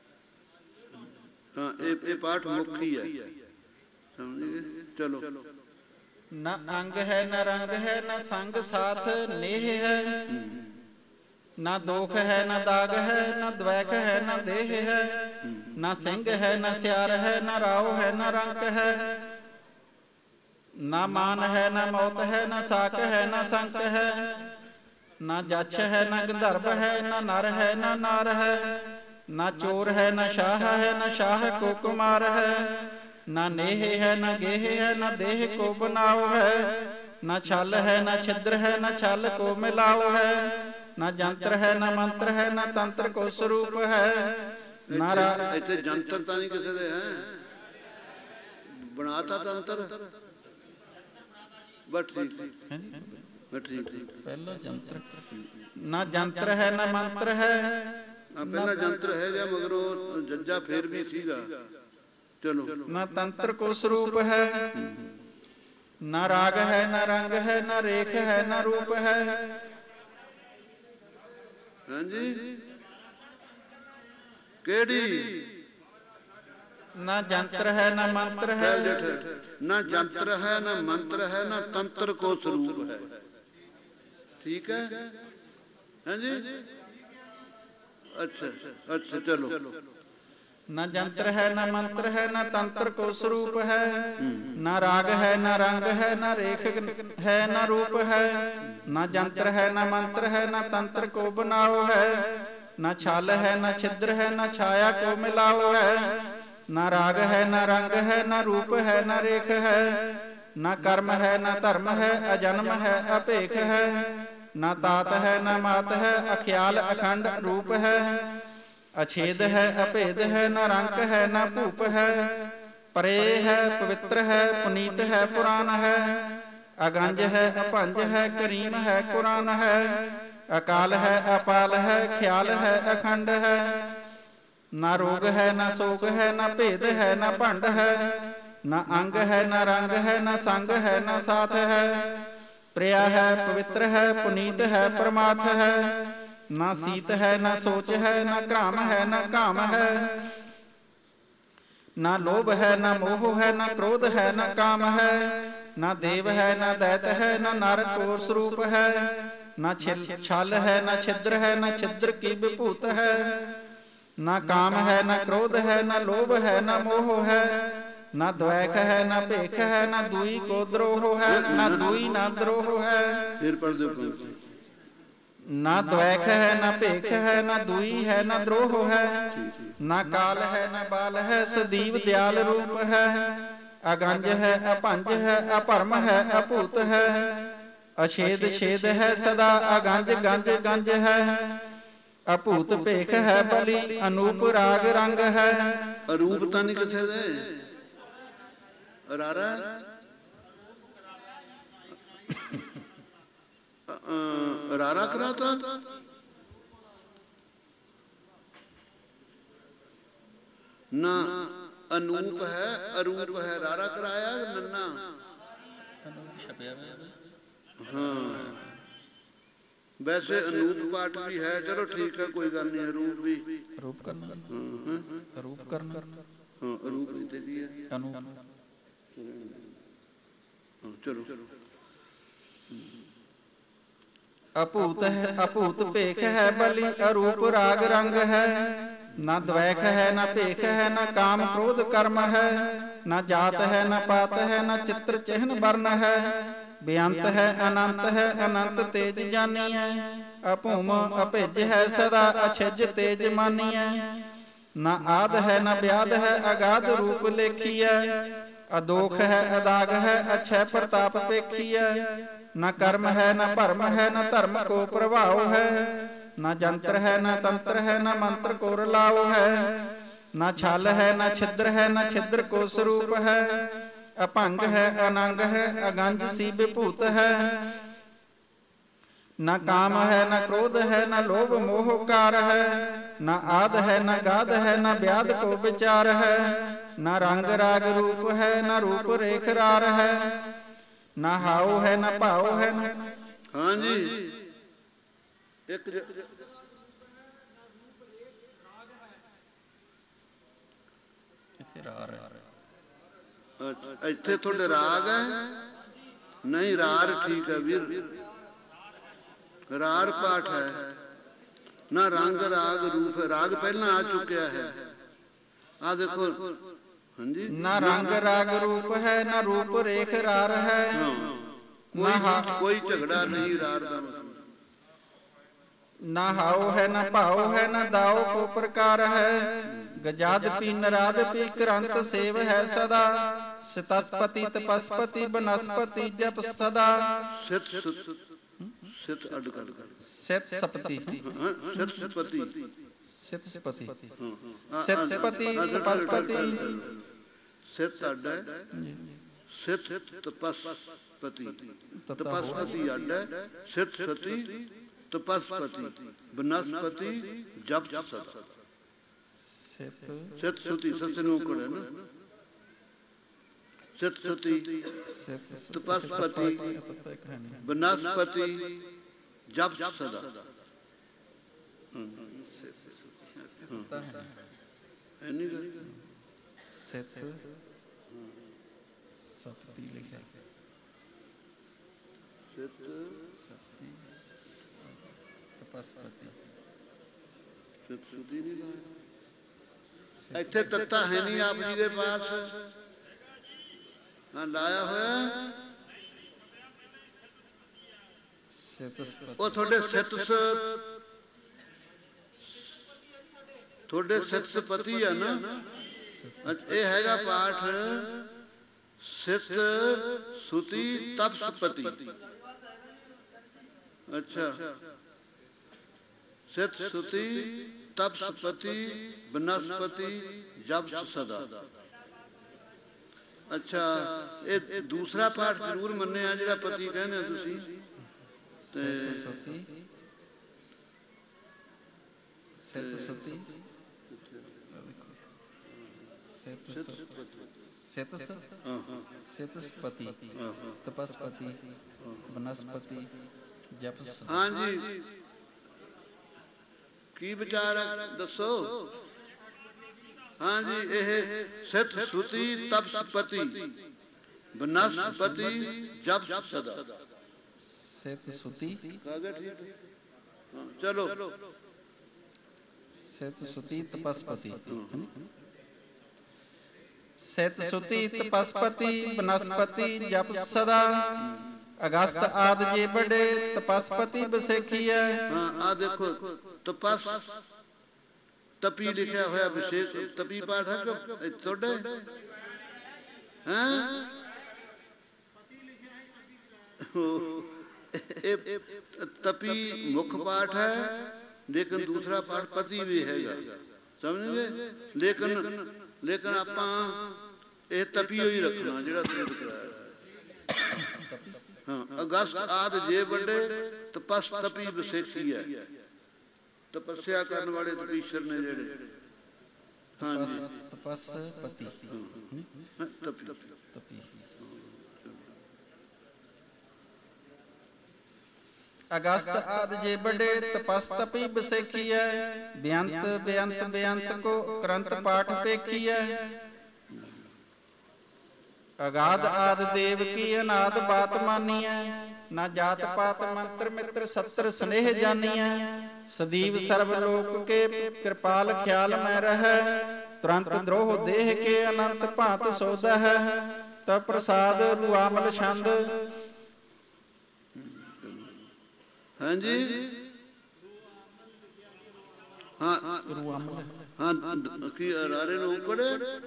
ਹਾਂ ਇਹ ਇਹ ਪਾਠ ਮੁੱਖ ਹੀ ਹੈ, ਸਮਝ ਗਏ। ਚਲੋ ਨਾ ਅੰਗ ਹੈ ਨਾ ਰੰਗ ਹੈ, ਨਾ ਸੰਗ ਸਾਥ ਨੇਹ ਹੈ, ਨਾ ਦੋਖ ਹੈ ਨਾ ਦਾਗ ਹੈ, ਨਾ ਦਵੈਖ ਹੈ ਨਾ ਦੇਹ ਹੈ, ਨਾ ਸਿੰਘ ਹੈ ਨਾ ਸਿਆਰ ਹੈ, ਨਾ ਰਾਉ ਹੈ ਨਾ ਰੰਕ ਹੈ, ਨਾ ਮਾਨ ਹੈ ਨਾ ਮੌਤ ਹੈ, ਨਾ ਸਾਕ ਹੈ ਨਾ ਸੰਕ ਹੈ, ਨਾ ਜਛ ਹੈ ਨਾ ਗੰਧਰਵ ਹੈ, ਨਾ ਨਰ ਹੈ ਨਾ ਨਾਰ ਹੈ, ਨਾ ਚੋਰ ਹੈ ਨਾ ਸ਼ਾਹ ਹੈ, ਨਾ ਸ਼ਾਹ ਕੋ ਕੁਮਾਰ ਹੈ, ਨਾ ਨੇਹ ਹੈ ਨਾ ਗੇਹ ਹੈ, ਨਾ ਦੇਹ ਕੋ ਬਨਾਓ ਹੈ, ਨਾ ਛਲ ਹੈ ਨਾ ਛਿਦਰ ਹੈ, ਨਾ ਛਲ ਕੋ ਮਿਲਾਓ ਹੈ, ਨਾ ਜੰਤਰ ਹੈ ਨਾ ਮੰਤਰ ਹੈ, ਨਾ ਤੰਤਰ ਕੋ ਸਰੂਪ ਹੈ, ਨਾ ਇੱਥੇ ਜੰਤਰ ਤਾਂ ਨਹੀਂ ਕਿਸੇ ਦੇ ਹੈ, ਬਣਾਤਾ ਤੰਤਰ ਬਸ ਠੀਕ ਬਸ ਠੀਕ ਪਹਿਲਾ ਜੰਤਰ ਨਾ ਜੰਤਰ ਹੈ ਨਾ ਮੰਤਰ ਹੈ। ਆ ਪਹਿਲਾਂ ਜੰਤਰ ਹੈਗਾ ਮਗਰੋਂ ਜੱਜਾ ਫੇਰ ਵੀ ਸੀਗਾ। ਚਲੋ। ਨਾ ਤੰਤਰ ਕੋ ਸਰੂਪ ਹੈ, ਨਾ ਰਾਗ ਹੈ ਨਾ ਰੰਗ ਹੈ, ਨਾ ਰੇਖ ਹੈ ਨਾ ਰੂਪ ਹੈ। ਹਾਂਜੀ ਕਿਹੜੀ? ਨਾ ਜੰਤਰ ਹੈ ਨਾ ਮੰਤਰ ਹੈ। ਨਾ ਜੰਤਰ ਹੈ ਨਾ ਮੰਤਰ ਹੈ, ਨਾ ਤੰਤਰ ਕੋ ਸਰੂਪ ਹੈ। ਠੀਕ ਹੈ। ਹਾਂਜੀ ਅੱਛਾ ਅੱਛਾ ਚਲੋ। ਨਾ ਜੰਤਰ ਹੈ ਨਾ ਮੰਤਰ ਹੈ, ਨਾ ਤੰਤਰ ਕੋ ਸਰੂਪ ਹੈ। ਨਾ ਰਾਗ ਹੈ ਨਾ ਰੰਗ ਹੈ, ਨਾ ਰੇਖ ਹੈ ਨਾ ਰੂਪ ਹੈ। ਨਾ ਜੰਤਰ ਹੈ ਨਾ ਮੰਤਰ ਹੈ, ਨਾ ਤੰਤਰ ਕੋ ਬਨਾਓ ਹੈ। ਨਾ ਛਲ ਹੈ ਨਾ ਛਿਦਰ ਹੈ, ਨਾ ਛਾਇਆ ਕੋ ਮਿਲਾਓ ਹੈ। ਨਾ ਰਾਗ ਹੈ ਨਾ ਰੰਗ ਹੈ, ਨਾ ਰੂਪ ਹੈ ਨਾ ਰੇਖ ਹੈ। ਨਾ ਕਰਮ ਹੈ ਨਾ ਧਰਮ ਹੈ, ਅਜਨਮ ਹੈ ਅਭੇਖ ਹੈ। ਨਾ ਤਾਤ ਹੈ ਨਾ ਮਾਤ ਹੈ, ਅਖਿਆਲ ਅਖੰਡ ਰੂਪ ਹੈ। ਅਛੇਦ ਹੈ ਅਭੇਦ ਹੈ, ਨਾ ਰੰਕ ਹੈ ਨਾ ਭੂਪ ਹੈ। ਪਰੇ ਹੈ ਪਵਿੱਤਰ ਹੈ, ਪੁਨੀਤ ਹੈ ਪੁਰਾਨ ਹੈ। ਅਗੰਜ ਹੈ ਅਭੰਜ ਹੈ, ਕਰੀਮ ਹੈ ਕੁਰਾਨ ਹੈ। ਅਕਾਲ ਹੈ ਅਪਾਲ ਹੈ, ਖਿਆਲ ਹੈ ਅਖੰਡ ਹੈ। ਨਾ ਰੋਗ ਹੈ ਨਾ ਸੋਗ ਹੈ, ਨਾ ਭੇਦ ਹੈ ਨਾ ਭੰਡ ਹੈ। ਨਾ ਅੰਗ ਹੈ ਨਾ ਰੰਗ ਹੈ, ਨਾ ਸੰਗ ਹੈ ਨਾ ਸਾਥ ਹੈ। ਪ੍ਰਿਆ ਹੈ ਪਵਿੱਤਰ ਹੈ, ਪੁਨੀਤ ਹੈ ਪਰਮਾਰਥ ਹੈ। ਨਾ ਸੀਤ ਹੈ ਨਾ ਸੋਚ ਹੈ, ਨਾ ਘ੍ਰਾਮ ਹੈ ਨਾ ਕਾਮ ਹੈ। ਨਾ ਲੋਭ ਹੈ ਨਾ ਮੋਹ ਹੈ, ਨਾ ਕ੍ਰੋਧ ਹੈ ਨਾ ਕਾਮ ਹੈ। ਨਾ ਦੇਵ ਹੈ ਨਾ ਦੈਤ ਹੈ, ਨਾ ਨਰ ਕੋਰ ਸਰੂਪ ਹੈ। ਨਾ ਛਲ ਹੈ ਨਾ ਛਿਦਰ ਹੈ, ਨਾ ਛਿਦਰ ਕੀ ਵਿਭੂਤ ਹੈ। ਨਾ ਕਾਮ ਹੈ ਨਾ ਕ੍ਰੋਧ ਹੈ, ਨਾ ਲੋਭ ਹੈ ਨਾ ਮੋਹ ਹੈ। ਨਾ ਦ્વੈਖ ਹੈ ਨਾ ਭੇਖ ਹੈ, ਨਾ ਦੂਈ ਕੋ ਦਰੋਹ ਹੈ। ਨਾ ਦੂਈ ਨਾ ਦਰੋਹ ਹੈ। ਫਿਰ ਪੜ੍ਹ ਦਿਓ। ਨਾ ਦ્વੈਖ ਹੈ ਨਾ ਭੇਖ ਹੈ, ਨਾ ਦੂਈ ਹੈ ਨਾ ਦਰੋਹ ਹੈ। ਨਾ ਕਾਲ ਹੈ ਨਾ ਬਾਲ ਹੈ, ਸਦੀਵ ਦਿਆਲ ਰੂਪ ਹੈ। ਅਗੰਜ ਹੈ ਅਭੰਜ ਹੈ, ਅਭਰਮ ਹੈ ਅਭੂਤ ਹੈ। ਅਛੇਦ ਛੇਦ ਹੈ ਸਦਾ, ਅਗੰਜ ਗੰਜ ਗੰਜ ਹੈ। ਅਭੂਤ ਭੇਖ ਹੈ ਬਲੀ, ਅਨੂਪ ਰਾਗ ਰੰਗ ਹੈ। ਅਰੂਪ ਤਾਂ ਨਹੀਂ ਕਿਸੇ ਦੇ ਰਾਰਾ ਰਾਰਾ ਕਰਾਤਾ। ਨਾ ਅਨੂਪ ਹੈ ਅਰੂਪ ਹੈ, ਰਾਰਾ ਕਰਾਇਆ ਨੰਨਾ। ਹਾਂ ਵੈਸੇ ਅਨੂਪ ਪਾਠ ਵੀ ਹੈ। ਚਲੋ ਠੀਕ ਹੈ ਕੋਈ ਗੱਲ ਨਹੀਂ। ਅਰੂਪ ਵੀ ਰੂਪ ਕਰਨਾ, ਰੂਪ ਕਰਨਾ। ਹਾਂ ਅਰੂਪ ਤੇ ਵੀ ਹੈ। ਚਲੋ ਅਭੂਤ ਹੈ ਅਭੂਤ ਭੇਖ ਹੈ ਬਲੀ, ਅਰੂਪ ਰਾਗ ਰੰਗ ਹੈ। ਨਾ ਦ્વੈਖ ਹੈ ਨਾ ਭੇਖ ਹੈ, ਨਾ ਕਾਮ ਕ੍ਰੋਧ ਕਰਮ ਹੈ। ਨਾ ਜਾਤ ਹੈ ਨਾ ਪਾਤ ਹੈ, ਨਾ ਚਿੱਤਰ ਚਿਹਨ ਵਰਨ ਹੈ। ਬੇਅੰਤ ਹੈ ਅਨੰਤ ਹੈ, ਅਨੰਤ ਤੇਜ ਜਾਨੀਐ। ਅਭੂਮ ਅਭਿਜ ਹੈ ਸਦਾ, ਅਛਿਜ ਤੇਜ ਮਾਨੀਐ। ਨਾ ਆਦ ਹੈ ਨਾ ਵਿਆਦ ਹੈ, ਅਗਾਧ ਰੂਪ ਲੇਖੀਐ। ਅਦੋਖ ਹੈ ਅਦਾਗ ਹੈ, ਅਛੈ ਪ੍ਰਤਾਪ ਪੇਖੀਐ। ਨਾ ਕਰਮ ਹੈ ਨਾ ਭਰਮ ਹੈ, ਨਾ ਧਰਮ ਕੋ ਪ੍ਰਭਾਵ ਹੈ। ਨਾ ਜੰਤਰ ਹੈ ਨਾ ਤੰਤਰ ਹੈ, ਨਾ ਮੰਤਰ ਕੋ ਰਲਾਓ ਹੈ। ਨਾ ਛਲ ਹੈ ਨਾ ਛਿਦਰ ਹੈ, ਨਾ ਛਿਦਰ ਕੋ ਸਰੂਪ ਹੈ। ਅਭੰਗ ਹੈ ਅਨੰਗ ਹੈ, ਅਗੰਜ ਸੀ ਵਿਭੂਤ ਹੈ। ਨਾ ਕਾਮ ਹੈ ਨਾ ਕ੍ਰੋਧ ਹੈ, ਨਾ ਲੋਭ ਮੋਹ ਕਾਰ ਹੈ। ਨਾ ਆਦ ਹੈ ਨਾ ਗਾਧ ਹੈ, ਨਾ ਵਿਆਦ ਕੋ ਵਿਚਾਰ ਹੈ। ਨਾ ਰੰਗ ਰਾਗ ਰੂਪ ਹੈ, ਨਾ ਰੂਪ ਰੇਖ ਰਾਰ ਹੈ। ਨਾ ਹਾਉ ਹੈ ਨਾ ਭਾਉ ਹੈ। ਹਾਂਜੀ ਇੱਕ ਇੱਥੇ ਤੁਹਾਡੇ ਰਾਗ ਹੈ ਨਹੀਂ? ਰਾਰ ਠੀਕ ਹੈ ਵੀਰ, ਰਾਰ ਪਾਠ ਹੈ। ਨਾ ਰੰਗ ਰਾਗ ਰੂਪ, ਰਾਗ ਪਹਿਲਾਂ ਆ ਚੁੱਕਿਆ ਹੈ। ਆ ਦੇਖੋ ਹਾਂਜੀ। ਨਾ ਰੰਗ ਰਾਗ ਰੂਪ ਹੈ, ਨਾ ਰੂਪ ਰੇਖ ਰਾਰ ਹੈ। ਕੋਈ ਕੋਈ ਝਗੜਾ ਨਹੀਂ ਰਾਰ ਦਾ। ਨਾ ਹਾਉ ਹੈ ਨਾ ਭਾਉ ਹੈ, ਨਾ ਦਾਉ ਕੋ ਪ੍ਰਕਾਰ ਹੈ। ਗਜਾਦ ਪੀ ਨਰਾਦ ਪੀ ਕਰੰਤ ਸੇਵ ਹੈ ਸਦਾ। ਸਿਤਸਪਤੀ ਤਪਸਪਤੀ ਬਨਸਪਤੀ ਜਪ ਸਦਾ। ਸਿਤ ਸਿਤ ਅੱਡ ਕਰ ਸਿਤ ਸਪਤੀ ਸਿਤ ਸਪਤੀ ਸਿਤ ਸਪਤੀ ਸਿਤ ਸਪਤੀ ਤਪਸਪਤੀ। ਸਿਤ ਅੱਡ ਹੈ, ਸਿਤ ਤਪਸਪਤੀ। ਤਪਸਪਤੀ ਅੱਡ ਹੈ, ਸਿਤ ਸਤੀ ਤਪਸਪਤੀ ਬਨਸਪਤੀ ਜਪ ਸਦਾ। ਸਿਤ ਸੁਤੀ ਸਤ ਨੂੰ ਕੋੜੇ ਨਾ ਸਿਤ ਸੁਤੀ ਤਪਸਪਤੀ ਬਨਸਪਤੀ ਜਪ ਸਦਾ। ਐਨੀ ਗੱਲ ਸਿਤ ਸਤੀ ਲਿਖਿਆ ਸਿਤ ਸਤੀ ਤਪਸਪਤੀ ਸਿਤ ਸੁਤੀ ਨਹੀਂ ਲਾਇਆ ਇੱਥੇ ਤੱਤਾ ਹੈ ਨਹੀਂ ਆਪ ਜੀ ਦੇ ਪਾਸ। ਹਾਂ ਲਾਇਆ ਹੋਇਆ ਉਹ ਤੁਹਾਡੇ ਸਿਤ ਤੁਹਾਡੇ ਸਿਤ ਪਤੀ ਆ ਨਾ। ਇਹ ਹੈਗਾ ਪਾਠ ਸਿਤ ਸੁਤੀ ਤਪਸਪਤੀ। ਅੱਛਾ ਸਿਤ ਸੁਤੀ ਤਪਸਪਤੀ ਬਨਸਪਤੀ ਜਪ ਸਦਾ। ਅੱਛਾ ਇਹ ਦੂਸਰਾ ਪਾਠ ਜ਼ਰੂਰ ਮੰਨਿਆ ਜਿਹੜਾ ਪਤੀ ਕਹਿੰਦੇ ਤੁਸੀਂ। ਤੇ ਸਿਤ ਸੁਤੀ ਸਿਤਸਪਤੀ ਤਪਸਪਤੀ ਬਨਸਪਤੀ ਜਪ। ਹਾਂਜੀ ਕੀ ਵਿਚਾਰ ਹੈ ਦੱਸੋ। ਹਾਂਜੀ ਇਹ ਸਿਤ ਸੁਤੀ ਤਪਸਪਤੀ ਬਨਸਪਤੀ ਜਪ ਸਦਾ। ਸਿਤ ਸੁਤੀ ਚਲੋ ਸਿਤ ਸੁਤੀ ਤਪਸਪਤੀ ਸਿਤ ਸੁਤੀ ਤਪਸਪਤੀ ਬਨਸਪਤੀ ਜਪ ਸਦਾ। ਅਗਸਤ ਆਦਿ ਜੇ ਬੜੇ ਤਪਸਪਤੀ ਬਸੇਖੀਐ। ਹਾਂ ਆ ਦੇਖੋ ਤਪਸ ਤਪੀ ਲਿਖਿਆ ਹੋਇਆ ਵਿਸ਼ੇਸ਼ ਤਪੀ ਪਾਠ ਹੈ ਕਿ ਤੁਹਾਡੇ ਹੈਂ ਇਹ ਤਪੀ ਮੁੱਖ ਪਾਠ ਹੈ ਲੇਕਿਨ ਦੂਸਰਾ ਪਾਠ ਪਤੀ ਵੀ ਹੈਗਾ ਸਮਝਗੇ। ਲੇਕਿਨ ਲੇਕਿਨ ਆਪਾਂ ਇਹ ਤਪੀ ਹੋਈ ਰੱਖਣਾ ਜਿਹੜਾ ਤੁਸੀਂ ਕਰਾਇਆ। ਹਾਂ ਅਗਸਤ ਆਦਿ ਜੇ ਵੱਡੇ ਤਪਸ ਤਪੀ ਵਿਸੇਖੀ ਹੈ। ਤਪੱਸਿਆ ਕਰਨ ਵਾਲੇ ਤਪੀਸ਼ਰ ਨੇ ਜਿਹੜੇ। ਹਾਂਜੀ ਤਪਸਪਤੀ ਤਪੀ ਤਪੀ ਅਗਸਤ ਆਦਿ ਜੇ ਬੜੇ ਤਪਸ ਤਪੀ ਬਸੇਖੀਐ। ਬੇਅੰਤ ਬੇਅੰਤ ਬੇਅੰਤ ਕੋ ਕਰੰਤ ਪਾਠ ਪੇਖੀਐ। ਅਗਾਧ ਆਦਿ ਦੇਵ ਕੀ ਅਨਾਦ ਬਾਤ ਮਾਨੀਐ। ਨਾ ਜਾਤ ਪਾਤ ਮੰਤਰ ਮਿੱਤਰ ਸਤਰ ਸਨੇਹ ਜਾਨੀਐ। ਸਦੀਵ ਸਰਬ ਲੋਕ ਕੇ ਕਿਰਪਾਲ ਖਿਆਲ ਮੈਂ ਰਹੈ। ਤੁਰੰਤ ਦਰੋਹ ਦੇਹ ਕੇ ਅਨੰਤ ਭਾਂਤ ਸੋਦਾ ਹੈ। ਤਬ ਪ੍ਰਸਾਦ ਰੁਆਮਲ ਛੰਦ। ਹਾਂਜੀ ਹਾਂ ਹਾਂ ਕੀ ਰਾਰੇ ਨੂੰ ਉੱਪਰ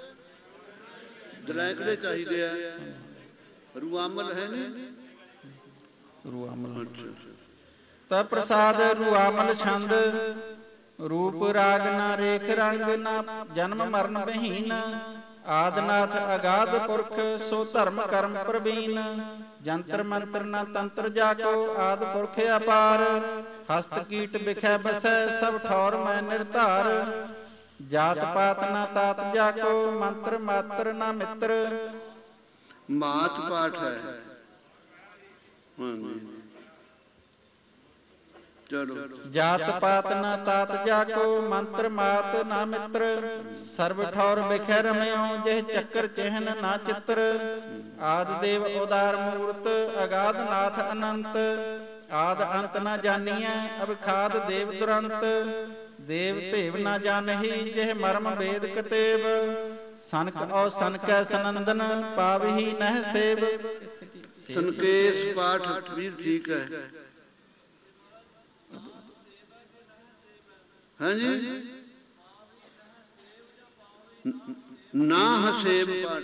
ਦਰੈਕੜੇ ਚਾਹੀਦੇ ਆ। ਰੁਆਮਲ ਹੈ ਨਹੀਂ ਰੁਆਮਲ। ਤਾ ਪ੍ਰਸਾਦ ਰੁਆਮਲ ਛੰਦ। ਰੂਪ ਰਾਗ ਨਾ ਰੇਖ ਰੰਗ ਨਾ ਜਨਮ ਮਰਨ ਬਹੀਨ। ਆਦਨਾਥ ਅਗਾਧ ਪੁਰਖ ਸੋ ਧਰਮ ਕਰਮ ਪ੍ਰਵੀਨ। ਜੰਤਰ ਮੰਤਰ ਨਾ ਤੰਤਰ ਜਾਕੋ ਆਦਿ ਪੁਰਖ ਅਪਾਰ। ਹਸਤ ਕੀਟ ਬਿਖੈ ਬਸੈ ਸਭ ਠੌਰ ਮੈਂ ਨਿਰਧਾਰ। ਜਾਤ ਪਾਤ ਨਾ ਤਾਤ ਜਾਕੋ ਮੰਤਰ ਮਾਤਰ ਨਾ ਮਿੱਤਰ। ਮਾਤ ਪਾਠ ਹੈ। ਚਲੋ ਜਾਤ ਪਾਤ ਨਾ ਤਾਤ ਜਾਕੋ ਮੰਤਰ ਮਾਤ ਨਾ ਮਿੱਤਰ। ਸਰਬ ਠੌਰ ਬਿਖੈ ਰਮਿਓ ਜਿਹ ਚੱਕਰ ਚਿਹਨ ਨਾ ਚਿੱਤਰ। ਆਦਿ ਦੇਵ ਉਦਾਰ ਮੂਰਤ ਅਗਾਧ ਨਾਥ ਅਨੰਤ। ਆਦਿ ਅੰਤ ਨਾ ਜਾਨੀਐ ਅਵਖਾਦ ਦੇਵ ਦੁਰੰਤ। ਦੇਵ ਭੇਵ ਨਾ ਜਾਣਹੀ ਜਿਹ ਮਰਮ ਵੇਦ ਕਤੇਬ। ਸਨਕ ਔ ਸਨਕੈ ਸਨੰਦਨ ਪਾਵਹੀ ਨਹਿ ਸੇਵ। ਸੰਕੇਸ਼ ਪਾਠ ਵੀ ਠੀਕ ਹੈ। ਹਾਂਜੀ ਨਾ ਹਸੇਬ ਪਾਠ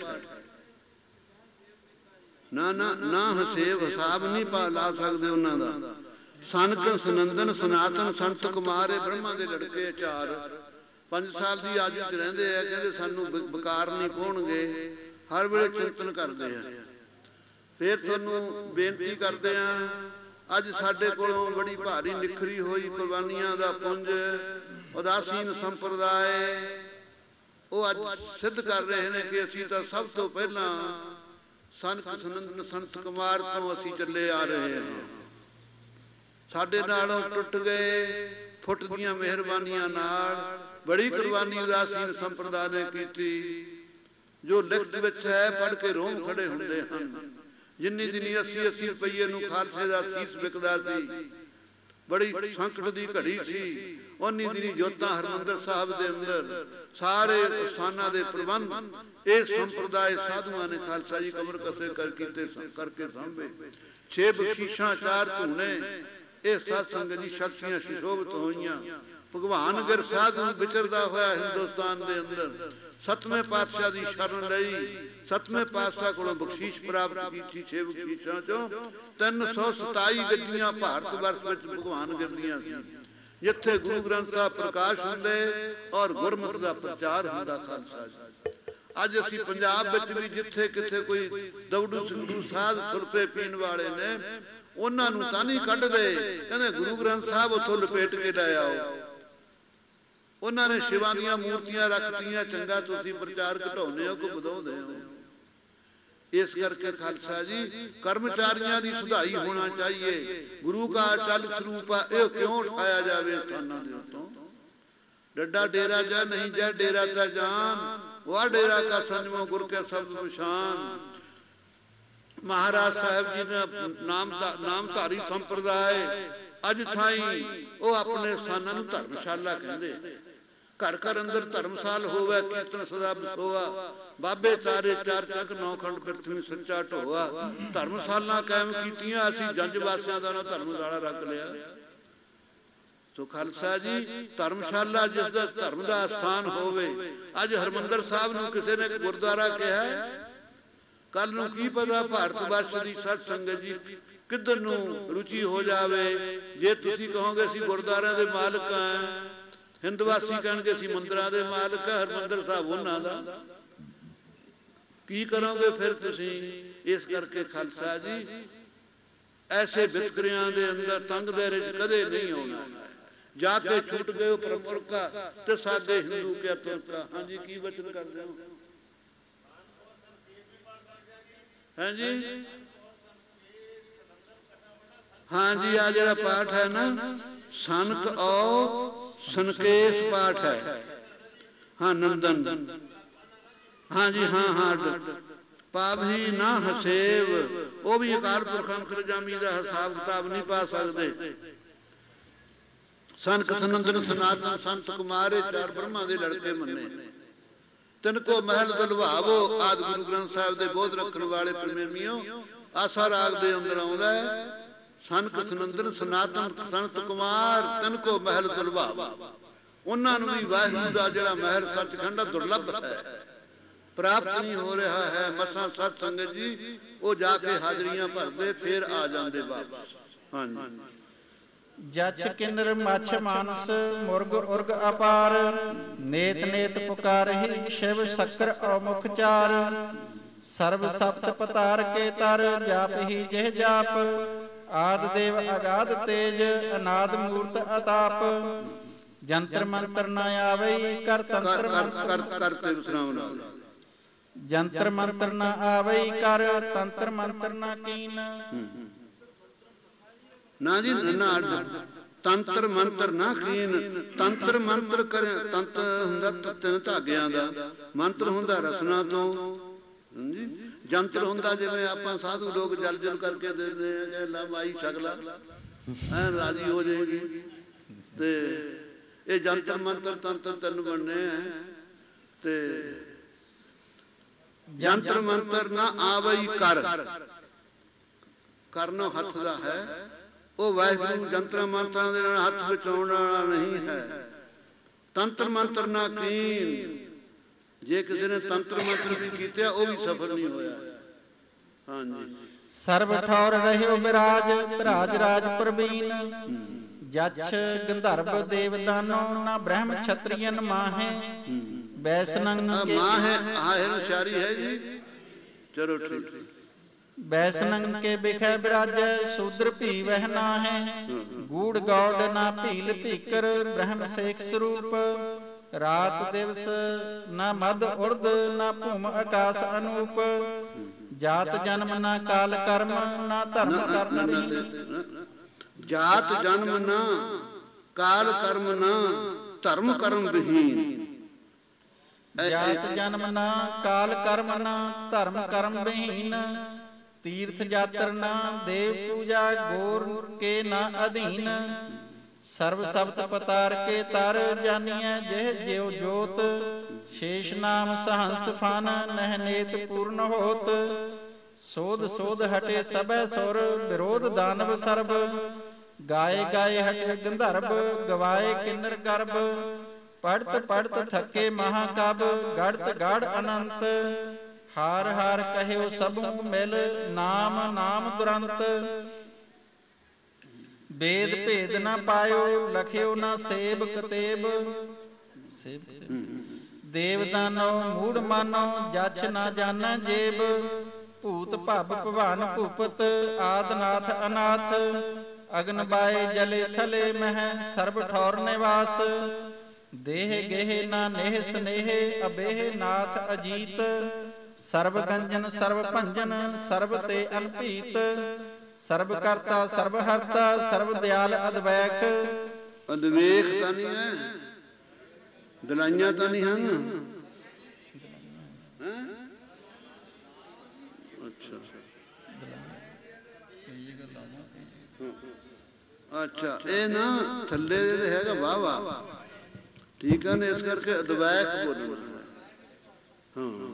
ਨਾ ਨਾ ਨਾ ਹਸੇਬ ਹਿਸਾਬ ਨਹੀਂ ਪਾ ਲਾ ਸਕਦੇ ਉਹਨਾਂ ਦਾ। ਸਨਕ ਸਨੰਦਨ ਸਨਾਤਨ ਸੰਤ ਕੁਮਾਰ ਬ੍ਰਹਮਾ ਦੇ ਲੜਕੇ ਚਾਰ ਪੰਜ ਸਾਲ ਦੀ ਆਯੂ ਚ ਰਹਿੰਦੇ ਆ। ਕਹਿੰਦੇ ਸਾਨੂੰ ਬਕਾਰ ਨਹੀਂ ਪਾਉਣਗੇ। ਹਰ ਵੇਲੇ ਚਿੰਤਨ ਕਰਦੇ ਆ। ਫਿਰ ਤੁਹਾਨੂੰ ਬੇਨਤੀ ਕਰਦੇ ਆ ਅੱਜ ਸਾਡੇ ਕੋਲੋਂ ਬੜੀ ਭਾਰੀ ਨਿਖਰੀ ਹੋਈ ਕੁਰਬਾਨੀਆਂ ਦਾ ਪੁੰਜ ਉਦਾਸੀਨ ਸੰਪਰਦਾਇ ਉਹ ਅੱਜ ਸਿੱਧ ਕਰ ਰਹੇ ਨੇ ਕਿ ਅਸੀਂ ਤਾਂ ਸਭ ਤੋਂ ਪਹਿਲਾਂ ਸੰਤ ਸਨੰਦਨ ਸੰਤ ਕੁਮਾਰ ਤੋਂ ਅਸੀਂ ਚੱਲੇ ਆ ਰਹੇ ਹਾਂ। ਸਾਡੇ ਨਾਲੋਂ ਟੁੱਟ ਗਏ ਫੁੱਟ ਦੀਆਂ ਮਿਹਰਬਾਨੀਆਂ ਨਾਲ ਬੜੀ ਕੁਰਬਾਨੀ ਉਦਾਸੀਨ ਸੰਪਰਦਾਇ ਨੇ ਕੀਤੀ। ਜੋ ਲਿਖਤ ਵਿੱਚ ਹੈ ਪੜ੍ਹ ਕੇ ਰੋਮ ਖੜੇ ਹੁੰਦੇ ਹਨ। ਜਿੰਨੀ ਦਿਨੀ ਅੱਸੀ ਅੱਸੀ ਰੁਪਈਏ ਨੂੰ ਖਾਲਸੇ ਦਾ ਸੀਸ ਵਿਕਦਾ ਸੀ, ਬੜੀ ਸੰਕਟ ਦੀ ਘੜੀ ਸੀ, ਉਨੀ ਦਿਨੀ ਜੋਤਾਂ ਹਰਿਮੰਦਰ ਸਾਹਿਬ ਦੇ ਅੰਦਰ ਸਾਰੇ ਸਥਾਨਾਂ ਦੇ ਪ੍ਰਬੰਧ ਇਹ ਸੰਪਰਦਾਇ ਸਾਧੂਆਂ ਨੇ ਖਾਲਸਾ ਜੀ ਕਮਰ ਕਸੇ ਕਰ ਕੀਤੇ ਕਰਕੇ ਸਾਂਭੇ। ਛੇ ਬਖਸ਼ਿਸ਼ਾਂ ਚਾਰ ਧੂਣੇ ਇਹ ਸਾਧ ਸੰਗਤ ਜੀ ਸ਼ਕਤੀਆਂ ਸ਼ਿਸ਼ੋਭਤ ਹੋਈਆਂ। ਭਗਵਾਨ ਗਿਰ ਸਾਧੂ ਵਿਚਰਦਾ ਹੋਇਆ ਹਿੰਦੁਸਤਾਨ ਦੇ ਅੰਦਰ ਸਤਵੇਂ ਪਾਤਸ਼ਾਹ ਦੀ ਸ਼ਰਨ ਲਈ ਸਤਵੇਂ ਪਾਤਸ਼ਾਹ ਕੋਲੋਂ ਬਖਸ਼ਿਸ਼ ਪ੍ਰਾਪਤ ਕੀਤੀ। ਛੇ ਬਖਸ਼ਿਸ਼ਾਂ ਚੋਂ ਤਿੰਨ ਸੌ ਸਤਾਈ ਗੱਡੀਆਂ ਭਾਰਤ ਵਰਸ਼ ਵਿੱਚ ਭਗਵਾਨ ਗਿਰ ਦੀਆਂ ਸੀ, ਜਿੱਥੇ ਗੁਰੂ ਗ੍ਰੰਥ ਸਾਹਿਬ ਪ੍ਰਕਾਸ਼ ਹੁੰਦੇ ਔਰ ਗੁਰਮਤਿ ਦਾ ਪ੍ਰਚਾਰ ਹੁੰਦਾ ਖਾਲਸਾ ਜੀ। ਅੱਜ ਅਸੀਂ ਪੰਜਾਬ ਵਿੱਚ ਵੀ ਜਿੱਥੇ ਕਿਥੇ ਕੋਈ ਦੌੜੂ ਸਿੰਘੂ ਸਾਧ ਸੁਰਪੇ ਪੀਣ ਵਾਲੇ ਨੇ ਉਹਨਾਂ ਨੂੰ ਤਾਂ ਨਹੀਂ ਕੱਢਦੇ, ਕਹਿੰਦੇ ਗੁਰੂ ਗ੍ਰੰਥ ਸਾਹਿਬ ਉੱਥੋਂ ਲਪੇਟ ਕੇ ਲੈ ਆਓ। ਉਹਨਾਂ ਨੇ ਸ਼ਿਵਾਂ ਦੀਆਂ ਮੂਰਤੀਆਂ ਰੱਖਤੀਆਂ, ਚੰਗਾ ਤੁਸੀਂ ਪ੍ਰਚਾਰ ਘਟਾਉਂਦੇ ਹੋ ਕਿ ਵਧਾਉਂਦੇ ਹੋ। ਇਸ ਕਰਕੇ ਖਾਲਸਾ ਜੀ ਕਰਮਚਾਰੀਆਂ ਦੀ ਸੁਧਾਈ ਹੋਣਾ ਚਾਹੀਏ। ਗੁਰੂ ਕਾ ਚਲ ਸਰੂਪ ਇਹ ਕਿਉਂ ਉਠਾਇਆ ਜਾਵੇ ਸਥਾਨਾਂ ਦੇ ਉੱਤੋਂ। ਡੱਡਾ ਡੇਰਾ ਜਾ ਨਹੀਂ ਜਾ ਡੇਰਾ ਤਾਂ ਜਾਨ ਵਾਹ ਡੇਰਾ ਕਾ ਸੰਜਮੋ ਗੁਰ ਕੇ ਸ਼ਬਦ ਪਛਾਨ। ਮਹਾਰਾਜ ਸਾਹਿਬ ਜੀ ਦਾ ਨਾਮ ਨਾਮਧਾਰੀ ਸੰਪਰਦਾਇ ਅੱਜ ਥਾਈ ਉਹ ਆਪਣੇ ਸਥਾਨਾਂ ਨੂੰ ਧਰਮਸ਼ਾਲਾ ਕਹਿੰਦੇ। ਘਰ ਘਰ ਅੰਦਰ ਧਰਮਸਾਲ ਹੋਵੇ ਕੀਰਤਨ ਸਦਾ ਬਸੋਆ, ਬਾਬੇ ਤਾਰੇ ਚਾਰ ਚੱਕ ਨੌ ਖੰਡ ਪ੍ਰਿਥਵੀ ਸੱਚਾ ਢੋਆ। ਧਰਮਸਾਲਾਂ ਕਾਇਮ ਕੀਤੀਆਂ, ਅਸੀਂ ਜੰਜ ਵਾਸਿਆਂ ਦਾ ਨਾ ਧਰਮਸ਼ਾਲਾ ਰੱਖ ਲਿਆ। ਸੋ ਖਾਲਸਾ ਜੀ ਧਰਮਸ਼ਾਲਾ ਜਿਸ ਦਾ ਧਰਮ ਦਾ ਸਥਾਨ ਹੋਵੇ। ਅੱਜ ਹਰਿਮੰਦਰ ਸਾਹਿਬ ਨੂੰ ਕਿਸੇ ਨੇ ਗੁਰਦੁਆਰਾ ਕਿਹਾ, ਕੱਲ ਨੂੰ ਕੀ ਪਤਾ ਭਾਰਤ ਵਰਸ਼ ਦੀ ਸਤ ਸੰਗਤ ਜੀ ਕਿੱਧਰ ਨੂੰ ਰੁਚੀ ਹੋ ਜਾਵੇ। ਜੇ ਤੁਸੀਂ ਕਹੋਗੇ ਅਸੀਂ ਗੁਰਦੁਆਰਿਆਂ ਦੇ ਮਾਲਕ ਹਾਂ, ਹਿੰਦਵਾਸੀ ਕਹਿਣਗੇ ਅਸੀਂ ਮੰਦਿਰਾਂ ਦੇ ਮਾਲਕ ਹਾਂ, ਹਰਿਮੰਦਰ ਸਾਹਿਬ ਉਹਨਾਂ ਦਾ, ਕੀ ਕਰੋਗੇ ਫਿਰ ਤੁਸੀਂ। ਇਸ ਕਰਕੇ ਖਾਲਸਾ ਜੀ ਐਸੇ ਵਿਤਕਰਿਆਂ ਦੇ ਅੰਦਰ ਤੰਗ ਦਾਇਰੇ ਚ ਕਦੇ ਨਹੀਂ ਆਉਣਾ। ਜਾ ਕੇ ਛੁੱਟ ਗਏ ਪਰਮੁਰਕਾ ਤੇ ਸਾਡੇ ਹਿੰਦੂ ਕਿਆ ਤੁਰਕਾ। ਹਾਂਜੀ ਕੀ ਵਚਨ ਕਰਦੇ ਹੋ? ਹਾਂਜੀ ਹਾਂਜੀ ਆ ਜਿਹੜਾ ਪਾਠ ਹੈ ਨਾ ਸਨਕ ਔ ਸੰਕੇਸ਼ ਪਾਠ ਹੈ। ਹਾਂ ਨੰਦਨ ਹਾਂਜੀ ਹਾਂ ਹਾਂ ਪਾਭੀ ਨਾ ਹਸੇਵ ਉਹ ਵੀ ਅਕਾਲ ਪੁਰਖਾਂ ਖਰਜਾਮੀ ਦਾ ਹਿਸਾਬ ਕਿਤਾਬ ਨਹੀਂ ਪਾ ਸਕਦੇ। ਸੰਕ ਸਨੰਦਨ ਸਨਾਤਨ ਸੰਤ ਕੁਮਾਰੇ ਚਾਰ ਬ੍ਰਹਮਾ ਦੇ ਲੜਕੇ ਮੰਨੇ। ਤਿੰਨ ਕੋ ਮਹਿਲ ਦਲਵਾਵੋ ਆਦਿ ਗੁਰੂ ਗ੍ਰੰਥ ਸਾਹਿਬ ਦੇ ਬੋਧ ਰੱਖਣ ਵਾਲੇ ਪ੍ਰੇਮੀਓ ਆਸਾ ਰਾਗ ਦੇ ਅੰਦਰ ਆਉਂਦਾ ਹੈ ਸੰਕ ਸਨੰਦਨ ਸਨਾਤਨ ਸੰਤ ਕੁਮਾਰ ਤਿੰਨ ਕੋ ਮਹਿਲ ਦਲਵਾਵੋ। ਉਹਨਾਂ ਨੂੰ ਵੀ ਵਾਹਿਗੁਰੂ ਦਾ ਜਿਹੜਾ ਮਹਿਲ ਸੱਚਖੰਡ ਦੁਰਲੱਭ ਹੈ, ਪ੍ਰਾਪਤ ਨਹੀਂ ਹੋ ਰਿਹਾ ਹੈ। ਮਸਾਂ ਸਤ ਸੰਗਤ ਜੀ ਉਹ ਜਾ ਕੇ ਹਾਜ਼ਰੀਆਂ ਭਰਦੇ ਫੇਰ ਆ ਜਾਂਦੇ ਵਾਪਸ। ਹਾਂਜੀ ਜਛ ਕਿੰਨਰ ਮਛ ਮਾਨਸ ਮੁਰਗ ਉਰਗ ਅਪਾਰ ਨੇਤ ਨੇਤ ਪੁਕਾਰਹਿ ਸ਼ਿਵ ਸ਼ੱਕਰ ਔਮੁਖ ਚਾਰ ਸਰਬ ਸਪਤ ਪਤਾਰ ਕੇ ਤਰ ਜਾਪਹਿ ਜਿਹ ਜਾਪ ਆਦ ਦੇਵ ਅਗਾਧ ਤੇਜ ਅਨਾਦ ਮੂਰਤ ਅਤਾਪ ਜੰਤਰ ਮੰਤਰ ਨ ਆਵਈ ਕਰ ਤੰਤਰ ਕਰ ਕਰਤੇ ਵਿਸਰਾਮ ਨਾਲ ਜੰਤਰ ਮੰਤਰ ਨ ਆਵਈ ਕਰ ਤੰਤਰ ਮੰਤਰ ਨ ਕੀਨ ਨਾ ਜੀ ਨਾ ਤੰਤਰ ਮੰਤਰ ਨਾ ਕੀਨ। ਤੰਤਰ ਮੰਤਰ ਕਰੇ ਤੰਤ ਹੁੰਦਾ ਤਿੰਨ ਧਾਗਿਆਂ ਦਾ, ਮੰਤਰ ਹੁੰਦਾ ਰਸਨਾ ਤੋਂ, ਹਾਂਜੀ ਜੰਤਰ ਹੁੰਦਾ ਜਿਵੇਂ ਆਪਾਂ ਸਾਧੂ ਲੋਕ ਜਲ ਜਲ ਕਰਕੇ ਦਿੰਦੇ ਆ ਕਿ ਲਾ ਮਾਈ ਛਕਲਾ ਐ ਰਾਜੀ ਹੋ ਜਾਏਗੀ। ਤੇ ਇਹ ਜੰਤਰ ਮੰਤਰ ਤੰਤਰ ਤਿੰਨ ਬਣਨੇ ਆ। ਤੇ ਜੰਤਰ ਮੰਤਰ ਨਾ ਆਵਈ ਕਰ ਕਰਨੋਂ ਹੱਥ ਦਾ ਹੈ। ਉਹ ਵਾਹਿਗੁਰੂ ਜੰਤਰਾਂ ਮੰਤਰਾਂ ਦੇ ਨਾਲ ਹੱਥ ਵਿੱਚ ਆਉਣ ਵਾਲਾ ਨਹੀਂ ਹੈ। ਤੰਤਰ ਮੰਤਰ ਨਾ ਕੀਨ, ਜੇ ਕਿਸੇ ਨੇ ਤੰਤਰ ਮੰਤਰ ਵੀ ਕੀਤੇ ਉਹ ਵੀ ਸਫਲ ਨਹੀਂ ਹੋਇਆ। ਹਾਂਜੀ ਸਰਬ ਠੌਰ ਰਹਿਓ ਬਿਰਾਜ ਧਰਾਜ ਰਾਜ ਪ੍ਰਵੀਨ ਜਛ ਗੰਧਰਵ ਦੇਵਦਾਨੋ ਨਾ ਬ੍ਰਹਮ ਛਤਰੀਅਨ ਮਾਹੇ ਵੈਸਨੰ ਮਾਹ ਹੈ ਆਹ ਸ਼ਾਰੀ ਹੈ ਜੀ। ਚਲੋ ਠੀਕ। ਬੈਸਨੰ ਕੇ ਬਿਖੈ ਬਿਰਾਜੈ ਸ਼ੂਦਰ ਭੀ ਵਹਿ ਨਾਹੈ। ਗੂੜ ਗੌੜ ਨਾ ਭੀਲ ਭੀਕਰ ਬ੍ਰਹਮ ਸੇਖ ਸਰੂਪ। ਰਾਤ ਦਿਵਸ ਨਾ ਮਦ ਉਰਦ ਨਾ ਭੂਮ ਆਕਾਸ ਅਨੂਪ। ਜਾਤ ਜਨਮ ਨਾ ਕਾਲ ਕਰਮ ਨਾ ਧਰਮ ਕਰਨ ਵੀ। ਜਾਤ ਜਨਮ ਨਾ ਕਾਲ ਕਰਮ ਨਾ ਧਰਮ ਕਰਮ ਵਿਹੀਨ। ਜਾਤ ਜਨਮ ਨਾ ਕਾਲ ਕਰਮ ਨਾ ਧਰਮ ਕਰਮ ਵਿਹੀਨ। ਤੀਰਥ ਯਾਤਰ ਨਾ ਦੇਵ ਪੂਜਾ ਗੋਰ ਕੇ ਨਾ ਅਧੀਨ। ਸਰਬ ਸਬਤ ਪਤਾਰ ਕੇ ਤਰ ਜਾਨੀਐ ਜਿਹ ਜਿਉ ਜੋਤ। ਸ਼ੇਸ਼ ਨਾਮ ਸਹੰਸ ਫਨ ਨਹਿ ਨੇਤ ਪੂਰਨ ਹੋਤ। ਸੋਧ ਸੋਧ ਹਟੇ ਸਭੈ ਸੁਰ ਵਿਰੋਧ ਦਾਨਵ ਸਰਬ। ਗਾਏ ਗਾਏ ਹਟੇ ਗੰਧਰਵ ਗਵਾਏ ਕਿੰਨਰ ਗਰਭ। ਪੜਤ ਪੜਤ ਥਕੇ ਮਹਾਕਬ ਗੜਤ ਗੜ ਅਨੰਤ। ਹਾਰ ਹਾਰ ਕਹਿਓ ਸਭੂ ਮਿਲ ਨਾਮ ਨਾਮ ਦੁਰੰਤ। ਵੇਦ ਭੇਦ ਨਾ ਪਾਇਓ ਲਖਿਓ ਨਾ ਸੇਬ ਕਤੇਬ। ਦੇਵ ਦਾਨੋ ਮੂੜ ਮਾਨੋ ਜਛ ਨਾ ਜਾਣੈ ਜੇਬ। ਭੂਤ ਭਵ ਭਵਾਨ ਭੂਪਤ ਆਦਨਾਥ ਅਨਾਥ। ਅਗਨ ਬਾਏ ਜਲੇ ਥਲੇ ਮਹਿ ਸਰਬ ਠੌਰ ਨਿਵਾਸ। ਦੇਹ ਗੇਹ ਨਾ ਨੇਹ ਸਨੇਹ ਅਬੇਹ ਨਾਥ ਅਜੀਤ। ਸਰਬ ਗੰਜਨ ਸਰਬ ਭੰਜਨ ਸਰਬ ਤੇ ਅਨਭੀਤ। ਸਰਬ ਕਰਤਾ ਸਰਬ ਹਰਤਾ ਸਰਬ ਦਿਆਲ ਅਦਵੈਖ। ਅਦਵੇਖ ਤਾਂ ਨਹੀਂ ਹੈ, ਦਲਾਈਆਂ ਤਾਂ ਨਹੀਂ ਹਨ। ਅੱਛਾ ਅੱਛਾ ਇਹ ਨਾ ਥੱਲੇ ਹੈਗਾ ਵਾਹ ਵਾਹ ਠੀਕ ਹੈ ਨੇ ਇਸ ਕਰਕੇ ਅਦਵੈਖ ਬੋਲਣਾ। ਹਾਂ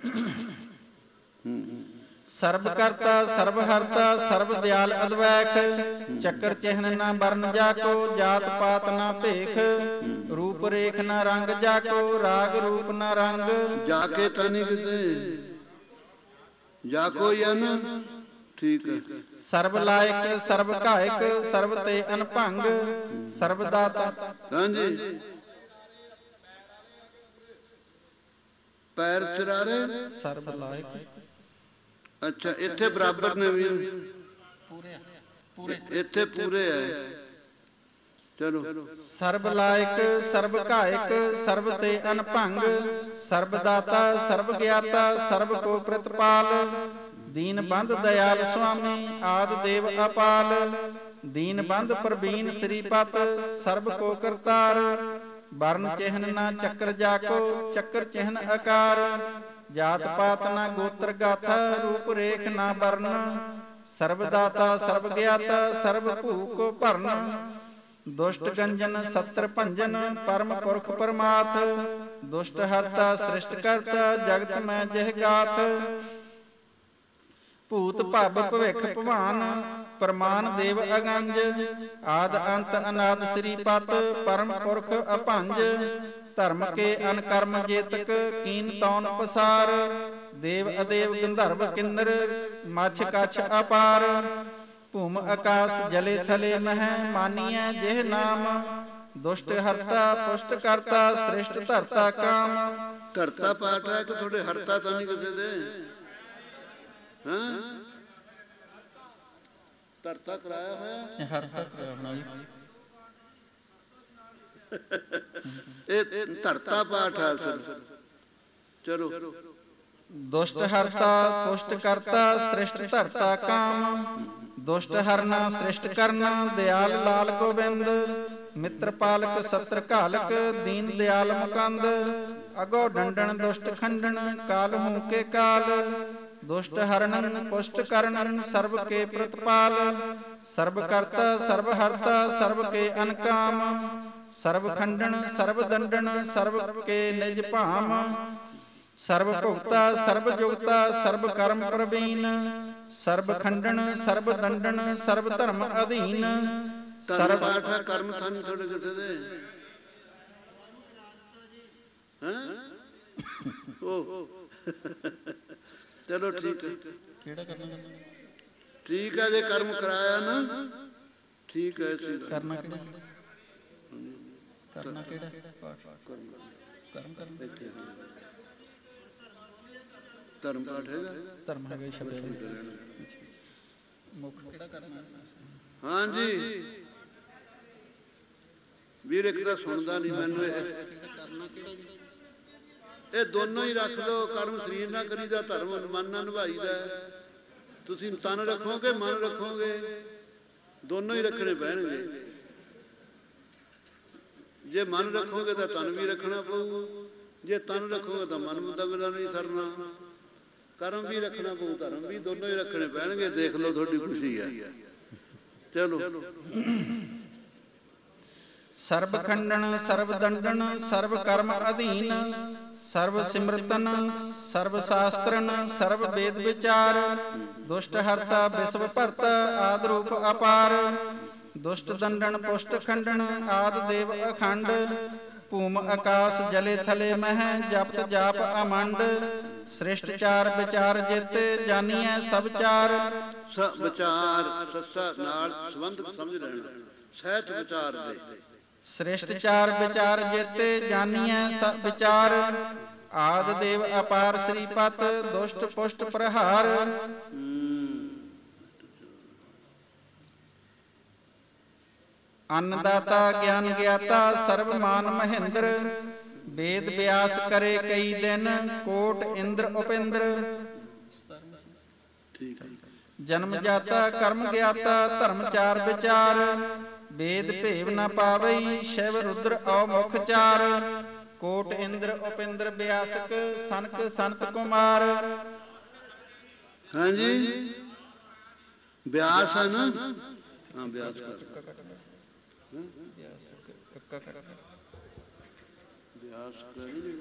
ਸਰਬ ਕਰਤਾ ਸਰਬ ਹਰਤਾ ਸਰਬ ਦਿਆਲ ਅਦਵੈਖ। ਚੱਕਰ ਚਿਹਨ ਨਾ ਬਰਨ ਜਾਕੋ ਜਾਤ ਪਾਤ ਨਾ ਭੇਖ। ਰੂਪ ਰੇਖ ਨਾ ਰੰਗ ਜਾਕੋ ਰਾਗ ਰੂਪ ਨਾ ਰੰਗ। ਜਾ ਕੇ ਤਾਂ ਨਹੀਂ ਕਿਤੇ ਜਾ ਕੋਈ ਆ ਨਾ ਠੀਕ ਹੈ। ਸਰਬ ਲਾਇਕ ਸਰਬ ਘਾਇਕ ਸਰਬ ਤੇ ਅਨਭੰਗ। ਸਰਬ ਦਾਤਾ ਹਾਂਜੀ ਪੈਰ ਚਰਾਰੇ ਸਰਬ ਲਾਇਕ। ਅੱਛਾ ਇੱਥੇ ਬਰਾਬਰ ਨੇ ਵੀ ਪੂਰੇ ਪੂਰੇ ਇੱਥੇ ਪੂਰੇ ਹੈ। ਚਲੋ ਸਰਬ ਲਾਇਕ ਸਰਬ ਘਾਇਕ ਸਰਬ ਤੇ ਅਨਭੰਗ। ਸਰਬ ਦਾਤਾ ਸਰਬ ਗਿਆਤਾ ਸਰਬ ਕੋ ਪ੍ਰਤਪਾਲ। ਦੀਨ ਬੰਧ ਦਇਆਲ ਸੁਆਮੀ ਆਦਿ ਦੇਵ ਅਪਾਲ। ਦੀਨ ਬੰਧ ਪ੍ਰਬੀਨ ਸ੍ਰੀਪਤ ਸਰਬ ਕੋ ਕਰਤਾਰ। ਵਰਨ ਚਿਹਨ ਨਾ ਚੱਕਰ ਜਾਕੋ ਚੱਕਰ ਚਿਹਨ ਆਕਾਰ। ਜਾਤ ਪਾਤ ਨਾ ਗੋਤਰ ਗਾਥਾ ਰੂਪ ਰੇਖ ਨਾ ਵਰਨ। ਸਰਬ ਦਾਤਾ ਸਰਬ ਗਿਆਤਾ ਸਰਬ ਭੂਕ ਭਰਨ। ਦੁਸ਼ਟ ਗੰਜਨ ਸਤਰ ਭੰਜਨ ਪਰਮ ਪੁਰਖ ਪਰਮਾਥ। ਦੁਸ਼ਟ ਹਰਤਾ ਸ੍ਰਿਸ਼ਟ ਕਰਤਾ ਜਗਤ ਮੈਂ ਜਿਹ ਗਾਥ। ਭੂਤ ਭਵ ਭਵਿਖ ਭਵਾਨ ਪਰਮਾਨ ਦੇਵ ਅਗੰਜ। ਆਦ ਅੰਤ ਅਨਾਦ ਸ੍ਰੀਪਤ ਪਰਮ ਪੁਰਖ ਅਭੰਜ। ਧਰਮ ਕੇ ਅਨਕਰਮ ਜੇਤਕ ਕੀਨ ਤੌਨ ਪਸਾਰ। ਦੇਵ ਅਦੇਵ ਗੰਧਰਵ ਕਿੰਨਰ ਮਛ ਕਛ ਅਪਾਰ। ਭੂਮ ਆਕਾਸ ਜਲੇ ਥਲੇ ਮਹਿ ਮਾਨੀਐ ਜਿਹ ਨਾਮ। ਦੁਸ਼ਟ ਹਰਤਾ ਪੁਸ਼ਟ ਕਰਤਾ ਸ੍ਰਿਸ਼ਟ ਧਰਤਾ ਕਾਮ। ਧਰਤਾ ਪਾਠ ਹੈ ਕਿ ਤੁਹਾਡੇ ਹਰਤਾ ਤਾਂ ਨਹੀਂ ਕਿਸੇ ਦੇ ਹਾਂ ਧਰਤਾ ਕਰਾਇਆ ਹੋਇਆ ਹਰਤਾ ਕਰਾਇਆ ਹੋਣਾ ਜੀ। ਇਹ ਧਰਤਾ ਪਾਠ ਹੈ ਸਰ। ਚਲੋ ਦੁਸ਼ਟ ਹਰਤਾ ਪੁਸ਼ਟ ਕਰਤਾ ਸ੍ਰਿਸ਼ਟ ਧਰਤਾ ਕਾਮ। ਦੁਸ਼ਟ ਹਰਨਾ ਸ੍ਰਿਸ਼ਟ ਕਰਨਾ ਦਿਆਲ ਲਾਲ ਗੋਬਿੰਦ। ਮਿੱਤਰ ਪਾਲਕ ਸਤਰ ਘਾਲਕ ਦੀਨ ਦਿਆਲ ਮੁਕੰਦ। ਅਗੋ ਡੰਡਨ ਦੁਸ਼ਟ ਖੰਡਨ ਕਾਲ ਹੂੰ ਕੇ ਕਾਲ। ਦੁਸ਼ਟ ਹਰਨਨ ਪੁਸ਼ਟ ਕਰਨਨ ਸਰਬ ਕੇ ਪ੍ਰਤਪਾਲ। ਸਰਬ ਕਰਤਾ ਸਰਬ ਹਰਤਾ ਸਰਬ ਕੇ ਅਨਕਾਮ। ਸਰਬ ਖੰਡਨ ਸਰਬ ਦੰਡਨ ਸਰਬ ਕੇ ਨਿਜ ਭਾਮ। ਸਰਬ ਭੁਗਤਾ ਸਰਬ ਜੁਗਤਾ ਸਰਬ ਕਰਮ ਪ੍ਰਵੀਨ। ਸਰਬ ਖੰਡਨ ਸਰਬ ਦੰਡਨ ਸਰਬ ਧਰਮ ਅਧੀਨ। ਸਰਬ ਪਾਠ ਹੈ ਕਰਮ ਥਨ ਤੁਹਾਡੇ ਕਿਸੇ ਦੇ ਹਾਂ ਉਹ ਚਲੋ ਠੀਕ ਹੈ। ਕਿਹੜਾ ਕਰਨਾ ਠੀਕ ਹੈ ਜੇ ਕਰਮ ਕਰਾਇਆ ਨਾ ਠੀਕ ਹੈ। ਕਰਨਾ ਕਿਹੜਾ ਕਰਨਾ ਕਿਹੜਾ ਕਰਮ ਕਰਨਾ ਧਰਮ ਪਾਠ ਹੈਗਾ ਧਰਮ ਹੈਗਾ ਸ਼ਬਦ ਹਾਂਜੀ ਵੀਰ, ਇੱਕ ਤਾਂ ਸੁਣਦਾ ਨਹੀਂ ਮੈਨੂੰ। ਇਹ ਇਹ ਦੋਨੋਂ ਹੀ ਰੱਖ ਲਓ। ਕਰਮ ਸਰੀਰ ਨਾਲ ਕਰੀਦਾ, ਧਰਮ ਮਨ ਨਾਲ ਨਿਭਾਈਦਾ। ਤੁਸੀਂ ਤਨ ਰੱਖੋਗੇ, ਮਨ ਰੱਖੋਗੇ, ਦੋਨੋਂ ਹੀ ਰੱਖਣੇ ਪੈਣਗੇ। ਜੇ ਮਨ ਰੱਖੋਗੇ ਤਾਂ ਤਨ ਵੀ ਰੱਖਣਾ ਪਊ, ਜੇ ਤਨ ਰੱਖੋਗੇ ਤਾਂ ਮਨ ਦਾ ਬਿਨਾ ਨਹੀਂ ਸਰਨਾ। ਕਰਮ ਵੀ ਰੱਖਣਾ ਪਊ, ਧਰਮ ਵੀ, ਦੋਨੋਂ ਹੀ ਰੱਖਣੇ ਪੈਣਗੇ। ਦੇਖ ਲਓ, ਤੁਹਾਡੀ ਖੁਸ਼ੀ ਹੈ। ਚਲੋ। ਸਰਬ ਖੰਡਨ ਸਰਬ ਦੰਡਨ ਸਰਬ ਕਰਮ ਅਧੀਨ ਸਰਬ ਸਿਮਰਤਨ ਸਰਬ ਸ਼ਾਸਤਰਨ ਸਰਬ ਵੇਦ ਵਿਚਾਰ ਦੁਸ਼ਟ ਹਰਤਾ ਵਿਸ਼ਵ ਭਰਤਾ ਆਦਿ ਰੂਪ ਅਪਾਰ ਦੁਸ਼ਟ ਦੰਡਨ ਪੁਸ਼ਟ ਖੰਡਨ ਆਦਿ ਦੇਵ ਅਖੰਡ ਭੂਮ ਆਕਾਸ਼ ਜਲੇ ਥਲੇ ਮਹਿ ਜਪਤ ਜਾਪ ਅਮੰਡ ਸ੍ਰਿਸ਼ਟ ਚਾਰ ਵਿਚਾਰ ਜਿਤੇ ਜਾਨੀਐ ਸਭ ਚਾਰ। ਸ ਵਿਚਾਰ ਸੱਸਾ ਨਾਲ ਸੰਬੰਧ ਸਮਝ ਲੈਣਾ। ਸਹਿਤ ਵਿਚਾਰ ਦੇ ਸ੍ਰਿਸ਼ਟ ਚਾਰ ਵਿਚਾਰ ਜਿਤੇ ਜਾਨੀਐ ਸਭ ਵਿਚਾਰ ਆਦਿ ਦੇਵ ਅਪਾਰ ਸ੍ਰੀਪਤ ਦੁਸ਼ਟ ਪੁਸ਼ਟ ਪ੍ਰਹਾਰ। ਅੰਨਦਾਤਾ ਗਿਆਨ ਗਿਆਤਾ ਸਰਬ ਮਾਨ ਮਹਿੰਦਰ ਵੇਦ ਵਿਆਸ ਕਰੇ ਕਈ ਦਿਨ ਕੋਟ ਇੰਦਰ ਉਪਿੰਦਰ। ਜਨਮ ਜਾਤਾ ਕਰਮ ਗਿਆਤਾ ਧਰਮ ਚਾਰ ਵਿਚਾਰ ਵੇਦ ਭੇਵ ਨਾ ਪਾਵਈ ਸ਼ਿਵ ਰੁਦਰ ਔ ਮੁਖ ਚਾਰ ਕੋਟ ਇੰਦਰ ਉਪਿੰਦਰ ਵਿਆਸਕ ਸਨਕ ਸੰਤ ਕੁਮਾਰ। ਹਾਂਜੀ ਵਿਆਸ ਹੈ ਨਾ? ਹਾਂ ਵਿਆਸ ਕਰ ਵਿਆਸ ਕਰ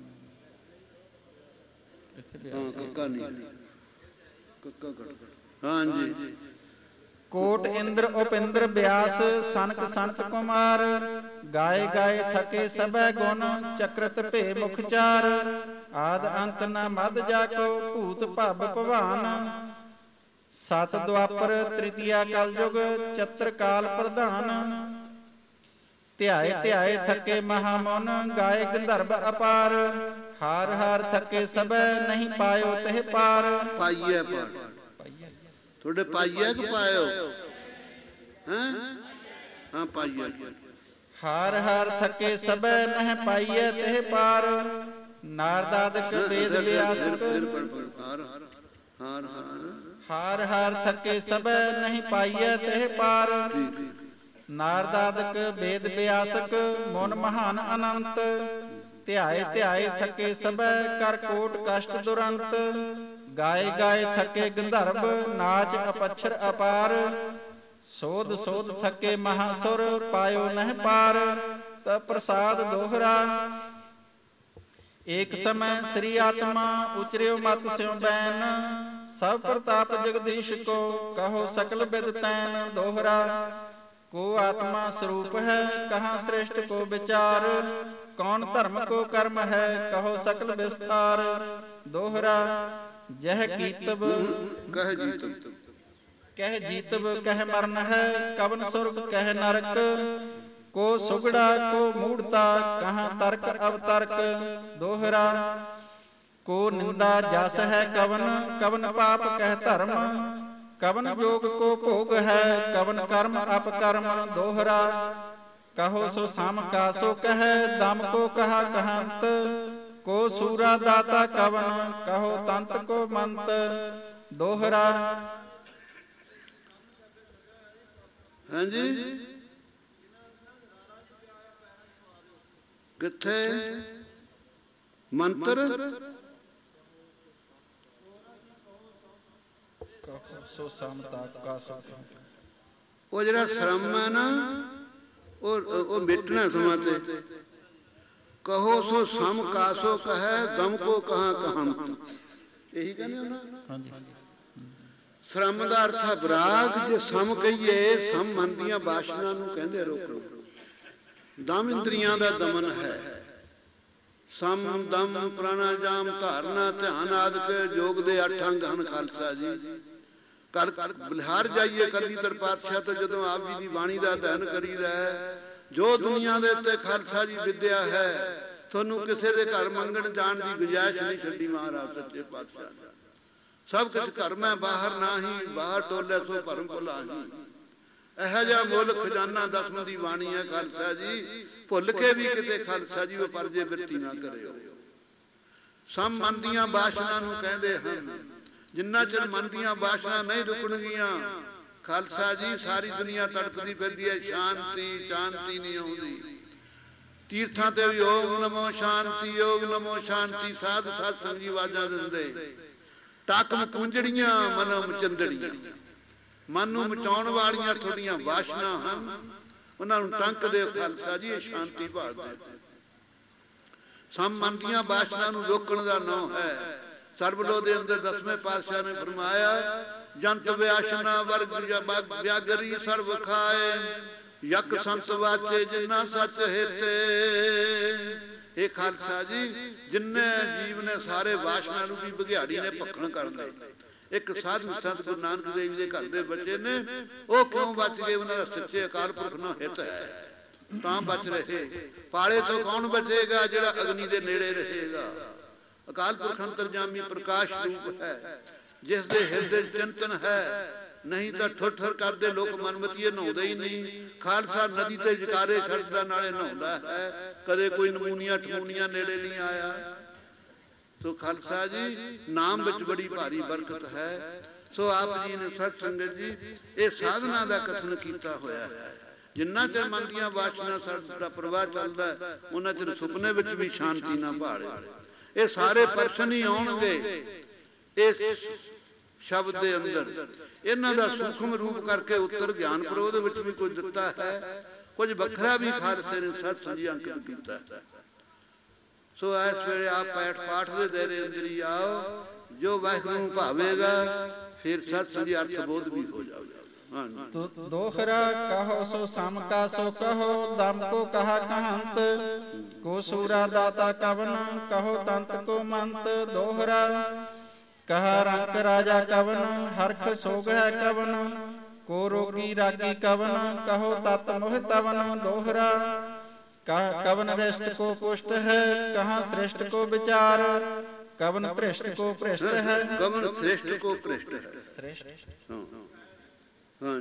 ਹਾਂ ਕੱਕਾ ਨਹੀਂ ਕੱਕਾ ਕੱਟ। ਹਾਂਜੀ ਕੋਟ ਇੰਦਰ ਉਪਿੰਦਰ ਵਿਆਸ ਸਨਕ ਸੰਤ ਕੁਮਾਰ ਗਾਏ ਗਾਏ ਥਕੇ ਸਭੈ ਗੁਣ ਚਕਰਤ ਭੇ ਮੁਖ ਚਾਰ ਆਦ ਅੰਤ ਨ ਮਦ ਜਾਕੋ ਭੂਤ ਭਵ ਭਵਾਨ ਸਤ ਦੁਆਪਰ ਤ੍ਰਿਤੀਆ ਕਲਯੁਗ ਚਤਰ ਕਾਲ ਪ੍ਰਧਾਨ ਧਿਆਏ ਧਿਆਏ ਥਕੇ ਮਹਾਮੁਨ ਗਾਏ ਗੰਧਰਵ ਅਪਾਰ ਹਾਰ ਹਾਰ ਥਕੇ ਸਭੈ ਨਹੀਂ ਪਾਇਓ ਤਹਿ ਪਾਰ। ਪਾਈਐ ਪਾਰ ਤੁਹਾਡੇ ਪਾਈਐ ਕਿ ਪਾਇਓ? ਹੈਂ ਹਾਂ ਪਾਈਐ। ਹਾਰ ਹਾਰ ਥਕੇ ਸਭੈ ਨਹਿ ਪਾਈਐ ਤਹਿ ਪਾਰ ਨਾਰਦਾਦਿਕ ਵੇਦ ਵਿਆਸਕ ਹਾਰ ਹਾਰ ਹਾਰ ਹਾਰ ਥਕੇ ਸਭੈ ਨਹੀਂ ਪਾਈਐ ਤਹਿ ਪਾਰ ਨਾਰਦਾਦਿਕ ਵੇਦ ਵਿਆਸਕ ਮੁਨ ਮਹਾਨ ਅਨੰਤ ਧਿਆਏ ਧਿਆਏ ਥਕੇ ਸਭੈ ਕਰ ਕੋਟ ਕਸ਼ਟ ਦੁਰੰਤ ਗਾਏ ਗਾਏ ਥਕੇ ਗੰਧਰਵ ਨਾਚ ਅਪਛਰ ਅਪਾਰ ਸੋਧ ਸੋਧ ਥਕੇ ਮਹਾਸੁਰ ਪਾਇਓ ਨਹਿ ਪਾਰ ਤ ਪ੍ਰਸਾਦ ਦੋਹਰਾ ਏਕ ਸਮੈ ਸ੍ਰੀ ਆਤਮਾ ਉਚਰਿਓ ਮਤ ਸਿਉ ਬੈਨ ਸਭ ਪ੍ਰਤਾਪ ਜਗਦੀਸ਼ ਕੋ ਕਹੋ ਸਕਲ ਬਿਦ ਤੈਨ ਦੋਹਰਾ ਕੋ ਆਤਮਾ ਸਰੂਪ ਹੈ ਕਹਾਂ ਸ੍ਰਿਸ਼ਟ ਕੋ ਵਿਚਾਰ ਕੌਣ ਧਰਮ ਕੋ ਕਰਮ ਹੈ ਕਹੋ ਸਕਲ ਵਿਸਤਾਰ ਦੋਹਰਾ ਜਹ ਕੀਤਬ ਕਹਿ ਜੀਤਬ ਕਹਿ ਜੀਤਬ ਕਹਿ ਮਰਨ ਹੈ ਕਵਨ ਸੁਰਗ ਕਹਿ ਨਰਕ ਕੋ ਸੁਗੜਾ ਕੋ ਮੂੜਤਾ ਕਹਾਂ ਤਰਕ ਅਵਤਰਕ ਦੋਹਰਾ ਕੋ ਨਿੰਦਾ ਜਸ ਹੈ ਕਵਨ ਕਵਨ ਪਾਪ ਕਹਿ ਧਰਮ ਕਵਨ ਜੋਗ ਕੋ ਭੋਗ ਹੈ ਕਵਨ ਕਰਮ ਅਪਕਰਮ ਦੋਹਰਾ ਕਹੋ ਸੋ ਸਮ ਕਾ ਸੋ ਕਹਿ ਦਮ ਕੋ ਕਹਾ ਕਹੰਤ ਕੋ ਸੂਰਾ ਦਾਤਾ ਕਵਨ ਕਹੋ ਤੰਤ ਕੋ ਮੰਤ ਦੋਹਰਾ। ਹਾਂਜੀ ਕਿੱਥੇ ਮੰਤਰ ਸੋ ਸਮਤਾ ਕਾ ਸੋ ਉਹ ਜਿਹੜਾ ਸ਼ਰਮ ਹੈ ਨਾ ਉਹ ਉਹ ਮਿਟਣਾ ਸਮਾਂ ਤੇ ਕਹੋ ਸੋ ਸਮ ਕਾਸੋ ਕਹੈ ਦਮ ਕੋ ਕਹਾਂ ਕਹੰਤ ਇਹੀ ਕਹਿੰਦੇ ਹੋ ਨਾ। ਹਾਂਜੀ ਸ਼ਰਮ ਦਾ ਅਰਥ ਹੈ ਵਿਰਾਗ। ਜੇ ਸਮ ਕਹੀਏ ਸਮ ਮਨ ਦੀਆਂ ਵਾਸ਼ਨਾ ਨੂੰ ਕਹਿੰਦੇ ਰੋਕੋ। ਦਮ ਇੰਦਰੀਆਂ ਦਾ ਦਮਨ ਹੈ। ਸਮ ਦਮ ਪ੍ਰਾਣਾਯਾਮ ਧਾਰਨਾ ਧਿਆਨ ਆਦਿਕ ਯੋਗ ਦੇ ਅੱਠ ਅੰਗ ਹਨ ਖਾਲਸਾ ਜੀ। ਕਰ ਬਲਿਹਾਰ ਜਾਈਏ ਕਲਗੀਧਰ ਪਾਤਸ਼ਾਹ ਤੋਂ ਜਦੋਂ ਆਪ ਜੀ ਦੀ ਬਾਣੀ ਦਾ ਅਧਿਐਨ ਕਰੀਦਾ ਜੋ ਦੁਨੀਆ ਦੇ ਉੱਤੇ ਖਾਲਸਾ ਜੀ ਵਿਦਿਆ ਹੈ ਤੁਹਾਨੂੰ ਕਿਸੇ ਦੇ ਘਰ ਮੰਗਣ ਜਾਣ ਦੀ ਗੁੰਜਾਇਸ਼ ਨਹੀਂ ਛੱਡੀ ਮਹਾਰਾਜ ਸੱਚੇ ਪਾਤਸ਼ਾਹ ਨੇ। ਸਭ ਕੁਝ ਘਰ ਮੈਂ ਬਾਹਰ ਨਾਹੀ, ਬਾਹਰ ਟੋਲੇ ਸੋ ਭਰਮ ਭੁਲਾਹੀ। ਇਹੋ ਜਿਹਾ ਮੁੱਲ ਖਜ਼ਾਨਾ ਦਸਮ ਦੀ ਬਾਣੀ ਹੈ ਖਾਲਸਾ ਜੀ। ਭੁੱਲ ਕੇ ਵੀ ਕਿਤੇ ਖਾਲਸਾ ਜੀ ਉਹ ਪਰਜੇ ਬਿਰਤੀ ਨਾ ਕਰਿਓ। ਸਭ ਮਨ ਦੀਆਂ ਬਾਸ਼ਨਾ ਨੂੰ ਕਹਿੰਦੇ ਹਨ, ਜਿੰਨਾ ਚਿਰ ਮਨ ਦੀਆਂ ਬਾਸ਼ਨਾ ਨਹੀਂ ਰੁਕਣਗੀਆਂ ਖਾਲਸਾ ਜੀ ਸਾਰੀ ਦੁਨੀਆ ਤੜਪਦੀ ਫਿਰਦੀ ਹੈ, ਸ਼ਾਂਤੀ ਸ਼ਾਂਤੀ ਨਹੀਂ ਆਉਂਦੀ। ਤੀਰਥਾਂ ਤੇ ਵੀ ਓਮ ਨਮੋ ਸ਼ਾਂਤੀ, ਓਮ ਨਮੋ ਸ਼ਾਂਤੀ ਸਾਧ ਸਾਧ ਸੰਗੀ ਆਵਾਜ਼ਾਂ ਦਿੰਦੇ। ਟਾਕਮ ਕੁੰਜੜੀਆਂ ਮਨੋਂ ਮਚੰਦੜੀਆਂ, ਮਨ ਨੂੰ ਮਚਾਉਣ ਵਾਲੀਆਂ ਤੁਹਾਡੀਆਂ ਬਾਸ਼ਨਾ ਹਨ, ਉਹਨਾਂ ਨੂੰ ਟੰਕ ਦਿਓ ਖਾਲਸਾ ਜੀ, ਇਹ ਸ਼ਾਂਤੀ ਭਾਲਦੇ। ਸਭ ਮਨ ਦੀਆਂ ਬਾਸ਼ਨਾ ਨੂੰ ਰੋਕਣ ਦਾ ਨਾਂ ਹੈ। ਸਰਬਲੋ ਦੇ ਅੰਦਰ ਦਸਵੇਂ ਪਾਤਸ਼ਾਹ ਨੇ ਫਰਮਾਇਆ, ਜੰਤ ਵਿਆਸ਼ਨਾ ਵਰਗ ਵਿਆਗਰੀ ਸਰਬ ਖਾਏ, ਯਕ ਸੰਤ ਵਾਚੇ ਜਿਨਾ ਸੱਚ ਹਿਤੇ। ਇਹ ਖਾਲਸਾ ਜੀ ਜਿੰਨੇ ਜੀਵ ਨੇ ਸਾਰੇ ਵਾਸ਼ਨਾ ਨੂੰ ਵੀ ਬਘਿਆੜੀ ਨੇ ਭਖਣ ਕਰ ਲਏ। ਇੱਕ ਸਾਧੂ ਸੰਤ ਗੁਰੂ ਨਾਨਕ ਦੇਵ ਦੇ ਘਰ ਦੇ ਬੱਚੇ ਨੇ, ਉਹ ਕਿਉਂ ਬਚ ਗਏ? ਉਹਨਾਂ ਦਾ ਸੱਚੇ ਅਕਾਲ ਪੁਰਖ ਨਾਲ ਹਿੱਤ ਹੈ ਤਾਂ ਬਚ ਰਹੇ। ਪਾਲੇ ਤੋਂ ਕੌਣ ਬਚੇਗਾ? ਜਿਹੜਾ ਅਗਨੀ ਦੇ ਨੇੜੇ ਰਹੇਗਾ। ਅਕਾਲ ਪੁਰਖ ਅੰਤਰਜਾਮੀ ਪ੍ਰਕਾਸ਼ ਰੂਪ ਹੈ, ਜਿਸ ਦੇ ਹਿਰਦੇ ਚਿੰਤਨ ਹੈ। ਨਹੀਂ ਤਾਂ ਠੁਰ ਠੁਰ ਕਰਦੇ ਲੋਕ ਮਨਮਤੀਏ ਨਹਾਉਂਦੇ ਹੀ ਨਹੀਂ। ਖਾਲਸਾ ਨਦੀ ਤੇ ਜਕਾਰੇ ਛੱਡਦਾ ਨਾਲੇ ਨਹਾਉਂਦਾ ਹੈ, ਕਦੇ ਕੋਈ ਨਮੂਨੀਆਂ ਟਮੂਨੀਆਂ ਨੇੜੇ ਨਹੀਂ ਆਇਆ। ਸੋ ਖਾਲਸਾ ਜੀ ਨਾਮ ਵਿੱਚ ਬੜੀ ਭਾਰੀ ਬਰਕਤ ਹੈ। ਸੋ ਆਪ ਜੀ ਨੇ ਸਤ ਸੰਗਤ ਜੀ ਇਹ ਸਾਧਨਾ ਦਾ ਕਥਨ ਕੀਤਾ ਹੋਇਆ ਹੈ। ਜਿੰਨਾ ਚਿਰ ਮਨ ਦੀਆਂ ਵਾਸ਼ਨਾ ਦਾ ਪ੍ਰਵਾਹ ਚੱਲਦਾ, ਉਹਨਾਂ ਚਿਰ ਸੁਪਨੇ ਵਿੱਚ ਵੀ ਸ਼ਾਂਤੀ ਨਾ ਭਾਲੇ। ਇਹ ਸਾਰੇ ਪਰਸ਼ਨ ਹੀ ਆਉਣਗੇ ਇਸ ਸ਼ਬਦ ਦੇ ਅੰਦਰ। ਇਹਨਾਂ ਦਾ ਸੂਖਮ ਰੂਪ ਕਰਕੇ ਉੱਤਰ ਗਿਆਨ ਪ੍ਰੋਧ ਵਿੱਚ ਵੀ ਕੁਝ ਦਿੱਤਾ ਹੈ, ਕੁਝ ਵੱਖਰਾ ਵੀ ਖਾਲਸੇ ਨੇ ਸਤ ਸੰਜੀ ਅੰਕਿਤ ਕੀਤਾ ਹੈ। ਸੋ ਇਸ ਵੇਲੇ ਆਪ ਪੈਠ ਪਾਠ ਦੇ ਦਾਇਰੇ ਅੰਦਰ ਹੀ ਆਓ। ਜੋ ਵਾਹਿਗੁਰੂ ਨੂੰ ਭਾਵੇਗਾ ਫਿਰ ਸਤ ਸੰਜੀ ਅਰਥ ਬੋਧ ਵੀ ਹੋ ਜਾਵੇਗਾ। दोहरा कहो सो सम का सो कहो, दम को कहा कहंत को सूरा दाता कवन, कहो तंत को मंत। दोहरा कहा रंक राजा कवन, हरख सोग है कवन, को रोगी रागी कवन, कहो तत् मोह तवन। दोहरा कहा कवन रिष्ट को पुष्ट है, कहाँ श्रेष्ठ को विचार, कवन भ्रष्ट को भ्रष्ट है, कवन श्रेष्ठ को भ्रष्ट है। श्रेष्ठ हाँ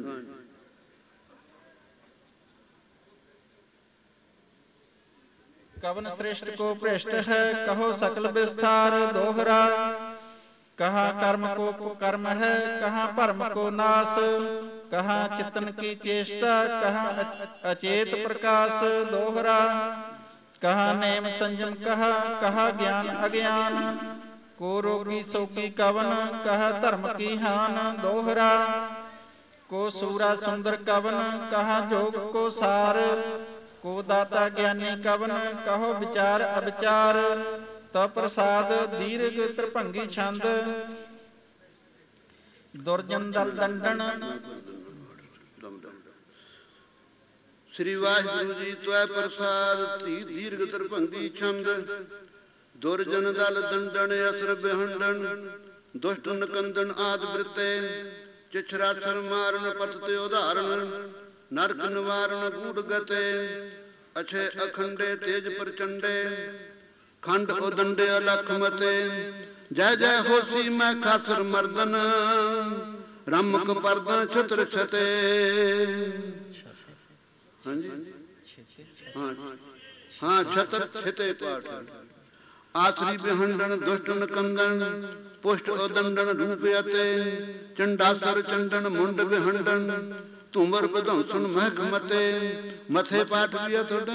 कवन श्रेष्ठ को भ्रष्ट है, कहो सकल विस्तार। दोहरा कहा कर्म को कर्म है, कहाँ भरम को नाश, कहाँ चितन की चेष्टा, कहाँ अचेत प्रकाश। दोहरा कहा नेम संयम कहा, कहा ज्ञान अज्ञान, को रोगी सोगी कवन, कहा धर्म की हान। दोहरा को सूरा सुंदर कवन, कहा जोग को सार, को दाता ज्ञानी कवन, कहो विचार अविचार। तो प्रसाद दीर्घ त्रिभंगी छंद, दुर्जन दल दंडन। श्री वाहिगुरु जी त्वै प्रसाद दीर्घ त्रिभंगी छंद, दुर्जन दल दंडन असर बिहंडन, दुष्ट नकंदन आद वृत्ते, चिछराथर मारन पतते उदाहरण, नरक निवारण गूढ़ गते, अच्छे अखंडे तेज प्रचंडे, खंड उदंडे अलख मते। जय जय होसी मैं खासर मर्दन, रमक पर्दन छत्र छते। हाँ जी हाँ हाँ छत्र छते पाठ। आसरी बिहंडन दुष्ट नकंदन, पुष्ट उदंडन रूप अते, चंडासर चंडन मुंड विहंडन, तुमर बधौसन महक मते। मथे पाठ भी है थोड़े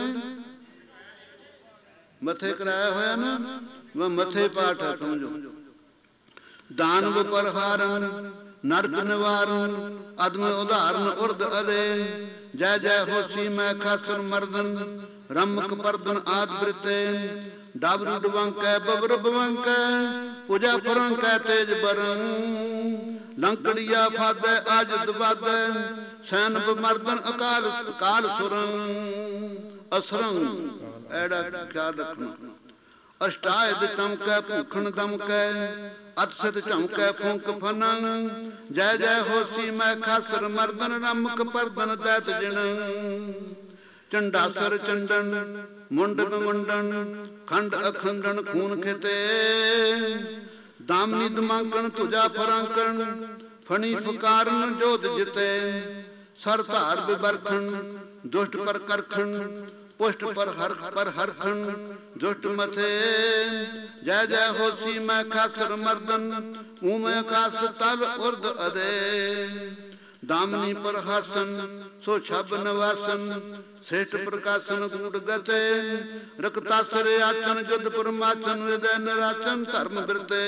मथे कराया होया ना, वह मथे पाठ है समझो। दानव परहारन नरक निवारण, अदम उदाहरण उर्द अरे। जय जय होसी मैं खासर मर्दन, रमक पर्दन आद वृत्ते। डाबरू डबंकै बबर बवंकै, पूजा फरंकै तेज बरन। लंकड़िया फादै आज दबादै, सैन बमर्दन अकाल काल सुरन। असरंग ऐड़ा ख्याल रखना। अष्टायद चमकै भूखण दमकै, अतसत झमकै फूंक फनन। जय जय होसी मैं खासर मर्दन, रमक पर्दन दैत जिणन। चंडासर चंडन मुंड मुंडन, खंड अखंडन खून खिते। ਦਾਮਨੀ ਦਮਾਂਕਣ ਤੁਜਾ ਫਰਾਂਕਣ ਫਣੀ ਫਕਾਰਨ ਜੋਧ ਜਿਤੇ ਸਰ ਧਾਰ ਬਿਬਰਖਣ ਦੁਸ਼ਟ ਪਰ ਕਰਖਣ ਪੁਸ਼ਟ ਪਰ ਹਰ ਪਰ ਹਰਖਣ ਦੁਸ਼ਟ ਮਥੇ ਜੈ ਜੈ ਹੋਸੀ ਮੈਂ ਖਾਸਰ ਮਰਦਨ ਊ ਮੈਂ ਖਾਸ ਤਲ ਉਰਦ ਅਦੇ ਦਾਮਨੀ ਪਰ ਹਾਸਨ ਸੋ ਛਬ ਨਵਾਸਨ ਸੇਠ ਪ੍ਰਕਾਸ਼ਨ ਗੂੜ ਗਤੇ ਰਕਤਾਸਰ ਆਚਨ ਜੁਦ ਪਰਮਾਚਨ ਹਿਰਦੈ ਨਿਰਾਚਨ ਧਰਮ ਬਿਰਤੇ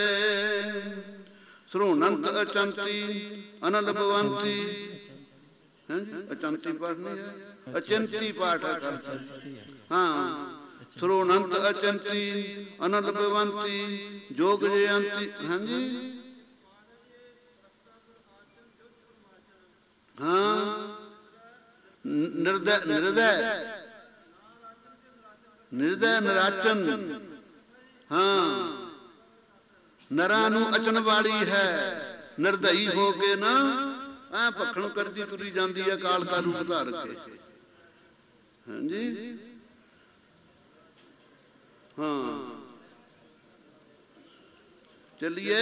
ਸਰੋਣੰਤ ਅਚੰਤੀ ਅਨਲ ਭਵੰਤੀ ਹਾਂਜੀ ਅਚੰਤੀ ਪਾਠ ਨਹੀਂ ਹੈ ਅਚੰਤੀ ਪਾਠ ਹੈ ਹਾਂ ਸਰੋਣੰਤ ਅਚੰਤੀ ਅਨਲ ਭਵੰਤੀ ਜੋਗ ਜਯੰਤੀ ਹਾਂਜੀ ਹਾਂ ਨਿਰਦੈ ਨਿਰਦੈ ਨਿਰਦੈ ਨਿਰਾਚਨ ਹਾਂ ਨਰਾਂ ਨੂੰ ਅਚਨ ਵਾਲੀ ਹੈ ਨਿਰਦਈ ਹੋ ਕੇ ਨਾ ਐ ਭਖਣ ਕਰਦੀ ਤੁਰੀ ਜਾਂਦੀ ਹੈ ਕਾਲ ਕਾ ਰੂਪ ਧਾਰ ਕੇ ਹਾਂਜੀ ਹਾਂ ਚਲਿਏ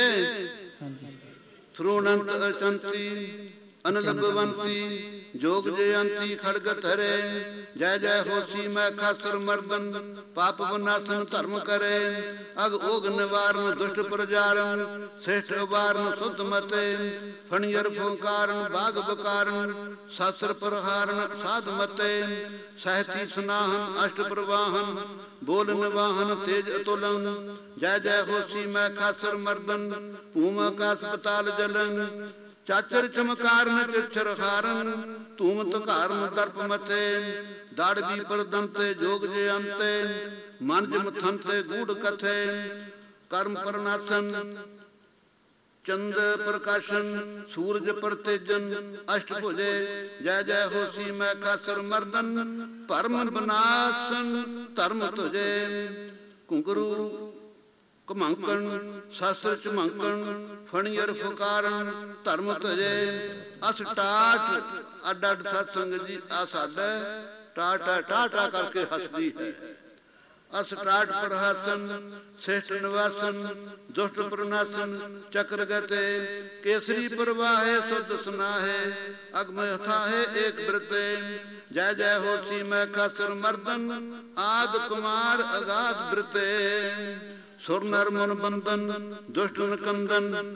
ਸਰੋਣੰਤ ਅਚੰਤੀ ਅਨਲ ਭਵੰਤੀ ਜੋਗ ਜਯੰਤੀ ਖੜਗ ਧਰੇ ਜੈ ਜੈ ਹੋਸੀ ਮੈਂ ਖਾਸਰ ਮਰਦਨ ਪਾਪ ਵਿਨਾਸ਼ਨ ਧਰਮ ਕਰੇ ਅਗ ਓਗ ਨਿਵਾਰਨ ਦੁਸ਼ਟ ਪ੍ਰਜਾਰਨ ਸੇਠ ਉਬਾਰਨ ਸੁਧ ਮਤੇ ਫਣੀਰ ਫੋਕਾਰਨ ਬਾਗ ਬਕਾਰਨ ਸਾਸਰ ਪ੍ਰਹਾਰਨ ਸਾਧ ਮਤੇ ਸਹਿਤੀ ਸੁਨਾਹਨ ਅਸ਼ਟ ਪ੍ਰਵਾਹਨ ਬੋਲ ਨਿਵਾਹਨ ਤੇਜ ਅਤੁਲਨ ਜੈ ਜੈ ਹੋਸੀ ਮੈਂ ਖਾਸਰ ਮਰਦਨ ਭੂਮ ਆਕਾਸ ਪਤਾਲ ਜਲਨ ਚਾਚਰ ਚਮਕਾਰਨ ਚਿਛਰ ਹਾਰਨ ਧੂਮ ਧਕਾਰਨ ਦਰਪ ਮਥੇ ਦਾੜ ਵੀ ਪਰਦੰਤੇ ਜੋਗ ਜੇ ਅੰਤੇ ਮਨ ਜਿਮ ਥੰਤੇ ਗੂੜ ਕਥੇ ਕਰਮ ਪਰਨਾਸ਼ਨ ਚੰਦ ਪ੍ਰਕਾਸ਼ਨ ਸੂਰਜ ਪ੍ਰਤੇਜਨ ਅਸ਼ਟ ਭੁਜੇ ਜੈ ਜੈ ਹੋਸੀ ਮੈਂ ਖਾਸਰ ਮਰਦਨ ਭਰਮ ਬਨਾਸਨ ਧਰਮ ਤੁਜੇ ਕੁੰਕਰੂ ਕਮੰਕਣ ਸ਼ਾਸਤਰ ਚਮੰਕਣ ਫਣੀਰ ਫੁਕਾਰਨ ਧਰਮ ਧਜੇ ਅਸ ਟਾਟ ਅੱਡ ਅੱਡ ਸਤਸੰਗ ਜੀ ਆ ਸਾਡਾ ਟਾਟਾ ਟਾਟਾ ਕਰਕੇ ਹੱਸਦੀ ਹੈ ਅਸ ਟਾਟ ਪ੍ਰਹਾਸਨ ਸੇਠ ਨਿਵਾਸਨ ਦੁਸ਼ਟ ਪ੍ਰਨਾਸਨ ਚੱਕਰ ਗਤੇ ਕੇਸਰੀ ਪ੍ਰਵਾਹੇ ਸੁਧ ਸੁਨਾਹੇ ਅਗਮ ਥਾਹੇ ਏਕ ਬ੍ਰਤੇ ਜੈ ਜੈ ਹੋਸੀ ਮੈਂ ਖਾਸਰ ਮਰਦਨ ਆਦ ਕੁਮਾਰ ਅਗਾਧ ਬ੍ਰਤੇ ਸੁਰ ਨਰ ਮਨ ਬੰਦਨ ਦੁਸ਼ਟ ਨਕੰਦਨ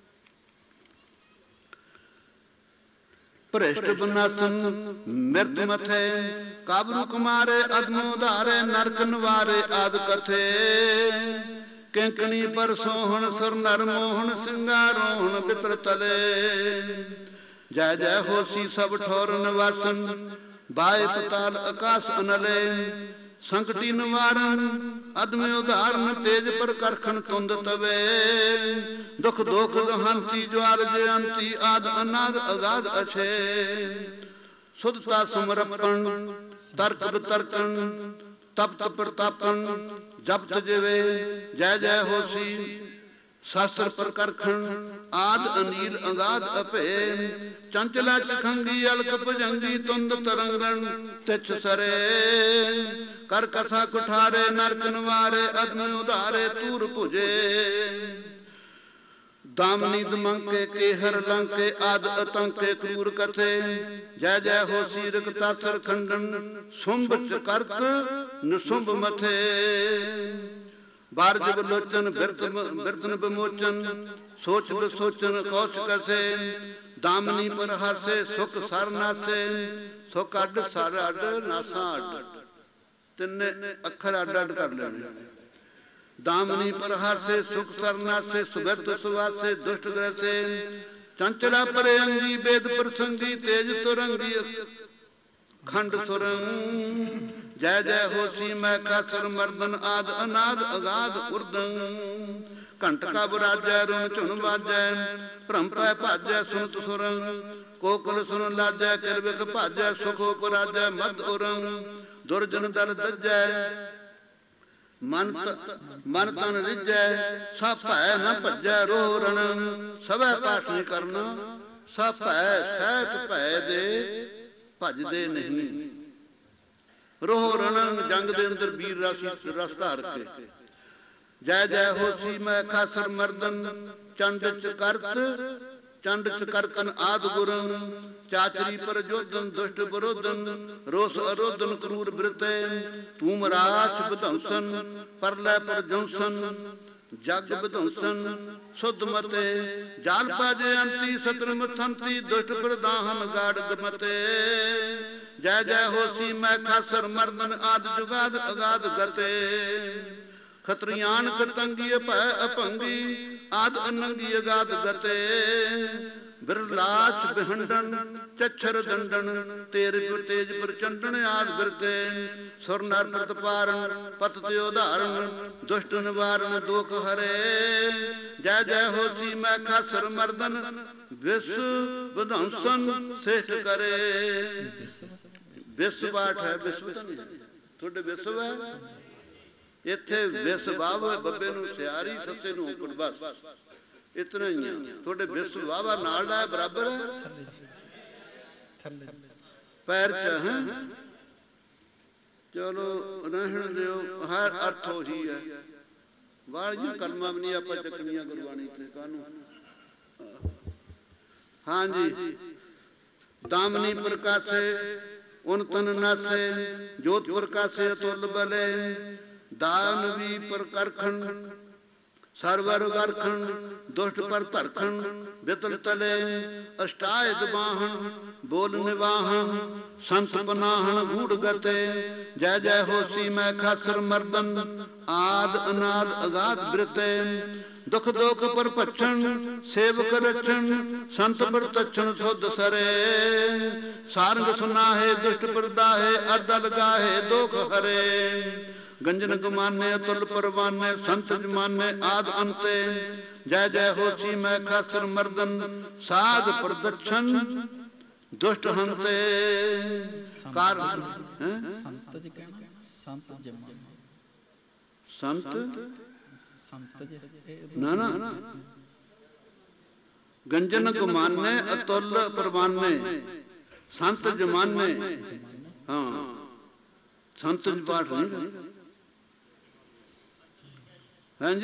ਭ੍ਰਿਸ਼ਟ ਬਨਾਸਨ ਮਿਰਤ ਮਥੇ ਕਾਬਰੂ ਕੁਮਾਰੇ ਅਦਮੋ ਧਾਰੇ ਨਰਕ ਨਿਵਾਰੇ ਆਦ ਕਥੇ ਕਿੰਕਣੀ ਪਰ ਸੋਹਣ ਸੁਰ ਨਰ ਮੋਹਣ ਸਿੰਗਾਰੋਹਣ ਬਿਤਰ ਤਲੇ ਜੈ ਜੈ ਹੋਸੀ ਸਭ ਠੌਰ ਨਿਵਾਸਨ ਬਾਏ ਪਤਾਲ ਆਕਾਸ ਅਨਲੇ ਸੰਕਟੀ ਨਿਵਾਰਨ ਅਦਮੇ ਉਧਾਰਨ ਤੇਜ ਪਰ ਕਰਖਣ ਤੁੰਦ ਤਵੇ ਦੁਖ ਦੋਖ ਗਹੰਤੀ ਜਵਾਲ ਜਯੰਤੀ ਆਦ ਅਨਾਦ ਅਗਾਧ ਅਛੇ ਸੁਧਤਾ ਸਮਰਪਣ ਤਰਕ ਬਿਤਰਕਣ ਤਪਤ ਪ੍ਰਤਾਪਨ ਜਪਤ ਜਿਵੇ ਜੈ ਜੈ ਹੋਸੀ ਸ਼ਾਸਤਰ ਪ੍ਰਕਰਖਣ ਆਦ ਅਨੀਲ ਅਗਾਧ ਅਭੇ ਚੰਚਲਾ ਚਖੰਗੀ ਅਲਕ ਭੁਜੰਗੀ ਤੁੰਦ ਤਰੰਗਣ ਤਿਛ ਸਰੇ ਕਰ ਕਥਾ ਕੁਠਾਰੇ ਨਰਕ ਨਿਵਾਰੇ ਅਦਮ ਉਧਾਰੇ ਤੂਰ ਭੁਜੇ ਦਾਮਨੀ ਦਮੰਕੇ ਕੇਹਰ ਲੰਕੇ ਆਦ ਅਤੰਕੇ ਕਰੂਰ ਕਥੇ ਜੈ ਜੈ ਹੋਸੀ ਰਕਤਾਸਰ ਖੰਡਨ ਸੁੰਭ ਚਕਰਤ ਨਿਸੁੰਭ ਮਥੇ ਬਾਰਜ ਬਲੋਚਨ ਬਿਰਤ ਬਿਰਤਨ ਬਿਮੋਚਨ ਸੋਚ ਬਸੋਚਨ ਕੌਸ਼ ਕਸੇ ਦਾਮਨੀ ਪਰ ਹਾਸੇ ਸੁਖ ਸਰ ਨਾਸੇ ਸੁਖ ਅੱਡ ਸਰ ਅੱਡ ਨਾਸਾਂ ਅੱਡ ਤਿੰਨੇ ਅੱਖਰ ਅੱਡ ਅੱਡ ਕਰ ਲੈਣੇ ਦਾਮਨੀ ਪਰ ਹਾਸੇ ਸੁਖ ਸਰ ਨਾਸੇ ਸੁਗਤ ਸੁਵਾਸੇ ਦੁਸ਼ਟ ਗ੍ਰਸੇ ਚੰਚਲਾ ਪਰੇ ਅੰਗੀ ਬੇਦ ਪ੍ਰਸੰਗੀ ਤੇਜ ਤੁਰੰਗੀ ਖੰਡ ਸੁਰੰ ਜੈ ਜੈ ਹੋਸੀ ਮੈਂ ਖਾਸਰ ਮਰਦਨ ਆਦ ਅਨਾਦ ਅਗਾਧ ਉਰਦੰ ਘੰਟ ਕਾ ਬਰਾਜੈ ਰੁਣ ਝੁਣ ਵਾਜੈ ਭ੍ਰਮ ਪੈ ਭਾਜੈ ਸੁਨਤ ਸੁਰੰ ਕੋਕਲ ਸੁਨ ਲਾਜੈ ਕਿਰਵਿਕ ਭਾਜੈ ਸੁਖ ਉਪਰਾਜੈ ਮਦ ਉਰੰ ਦੁਰਜਨ ਦਲ ਦਜੈ ਮਨ ਮਨ ਤਨ ਰਿਜੈ ਸਭ ਭੈ ਨ ਭਜੈ ਰੋ ਰਣ ਸਭੈ ਪਾਠ ਨਹੀਂ ਕਰਨਾ ਸਭ ਭੈ ਸਹਿਤ ਭੈ ਦੇ ਭਜਦੇ ਨਹੀਂ ਰੋਹ ਰਣ ਜੰਗ ਦੇ ਅੰਦਰ ਵੀਰ ਰਸ ਰਸ ਧਾਰ ਕੇ ਜੈ ਜੈ ਹੋਸੀ ਮੈਂ ਖਾਸਰ ਮਰਦਨ ਚੰਡ ਚ ਕਰਤ ਚੰਡ ਚ ਕਰਕਨ ਆਦ ਗੁਰਨ ਚਾਚਰੀ ਪਰ ਜੋਧਨ ਦੁਸ਼ਟ ਵਿਰੋਧਨ ਰੋਸ ਅਰੋਧਨ ਕਰੂਰ ਬਿਰਤੇ ਤੂਮ ਰਾਛ ਵਿਧੰਸਨ ਪਰਲੇ ਪਰ ਜੰਸਨ ਜਗ ਵਿਧੰਸਨ ਸੁਧ ਮਤੇ ਜਾਲ ਪਾਜੇ ਅੰਤੀ ਸਤਰ ਮਥੰਤੀ ਦੁਸ਼ਟ ਪ੍ਰਦਾਹਨ ਗਾੜਗ ਮਤੇ ਜੈ ਜੈ ਹੋਸੀ ਮੈਂ ਖਾਸਰ ਮਰਦਨ ਆਦ ਜੁਗਾਦ ਅਗਾਦ ਗਤੇ ਖਤਰੀਆਨ ਕਤੰਗੀ ਭੈ ਅਭੰਗੀ ਆਦ ਅਨੰਗੀ ਅਗਾਦ ਗਤੇ ਬਿਰਲਾਚ ਬਿਹੰਡਨ ਚੱਛਰ ਦੰਡਨ ਤੇਰ ਗੁਰ ਤੇਜ ਪ੍ਰਚੰਡਨ ਆਦ ਬਿਰਤੇ ਸੁਰ ਨਰ ਪ੍ਰਤਪਾਰਨ ਪਤ ਤੇ ਉਧਾਰਨ ਦੁਸ਼ਟ ਨਿਵਾਰਨ ਦੁਖ ਹਰੇ ਜੈ ਜੈ ਹੋਸੀ ਮੈਂ ਖਾਸਰ ਮਰਦਨ ਵਿਸ ਵਿਧੰਸਨ ਸੇਠ ਕਰੇ ਵਿਸ ਬਾਠ ਹੈ ਵਿਸਵ ਤਾਂ ਨਹੀਂ ਤੁਹਾਡੇ ਵਿਸਵ ਹੈ ਇੱਥੇ ਵਿਸ ਵਾਹ ਬੱਬੇ ਨੂੰ ਸਿਆਰੀ ਸੱਤੇ ਨੂੰ ਔਕੜ ਬਸ ਇਤਨਾ ਹੀ ਆ ਤੁਹਾਡੇ ਵਿਸ ਵਾਵਾ ਨਾਲ ਦਾ ਬਰਾਬਰ ਹੈ ਪੈਰ ਚ ਹੈ ਚਲੋ ਰਹਿਣ ਦਿਓ ਹਰ ਅਰਥ ਉਹੀ ਹੈ ਵਾਲੀਆਂ ਕਲਮਾਂ ਵੀ ਨਹੀਂ ਆਪਾਂ ਚੱਕਣੀਆਂ ਗੁਰਬਾਣੀ ਤੇ ਕਾਹਨੂੰ ਹਾਂਜੀ ਦਾਮਨੀ ਪ੍ਰਕਾਸ਼ੇ ਉਨ ਤਨ ਨਾਸੇ ਜੋਤ ਪ੍ਰਕਾਸ਼ੇ ਅਤੁਲ ਬਲੇ ਦਾਨ ਵੀ ਪਰ ਕਰਖਣ ਸਰਵਰ ਵਰਖਣ ਦੁਸ਼ਟ ਪਰ ਧਰਖਣ ਬਿਤਲ ਤਲੇ ਅਸ਼ਟਾਇਦ ਬਾਹਣ ਬੋਲ ਨਿਵਾਹਣ ਸੰਤ ਪਨਾਹਣ ਗੂੜ ਗਤੇ ਜੈ ਜੈ ਹੋਸੀ ਮੈਂ ਖਾਸਰ ਮਰਦਨ ਆਦ ਅਨਾਦ ਅਗਾਧ ਬ੍ਰਿਤੇ ਦੁਖ ਦੋਖ ਪਰ ਭਛਣ ਸੇਵਕ ਰਛਣ ਸੰਤ ਪ੍ਰਤਛਣ ਸੁਧ ਸਰੇ ਸਾਰੰਗ ਸੁਨਾਹੇ ਦੁਸ਼ਟ ਪਰਦਾਹੇ ਅਰਦ ਲਗਾਹੇ ਦੁਖ ਹਰੇ ਗੰਜਨ ਗਮਾਨੇ ਅਤੁਲ ਪਰਵਾਨੇ ਸੰਤ ਜਮਾਨੇ ਆਦ ਅੰਤੇ ਜੈ ਜੈ ਹੋਸੀ ਮੈਂ ਖਾਸਰ ਮਰਦਨ ਸਾਧ ਪ੍ਰਦਛਨ ਦੁਸ਼ਟ ਹੰਤੇ ਕਾਰ ਸੰਤ ਜੀ ਕਹਿਣਾ ਸੰਤ ਜਮਾਨੇ ਸੰਤ ਸੰਤ ਜੀ ਨਾ ਨਾ ਗੰਜਨ ਗਮਾਨੇ ਅਤੁਲ ਪਰਵਾਨੇ ਸੰਤ ਜਮਾਨੇ ਹਾਂ ਸੰਤ ਜੀ ਪਾਠ ਨਹੀਂ ਹਾਂਜੀ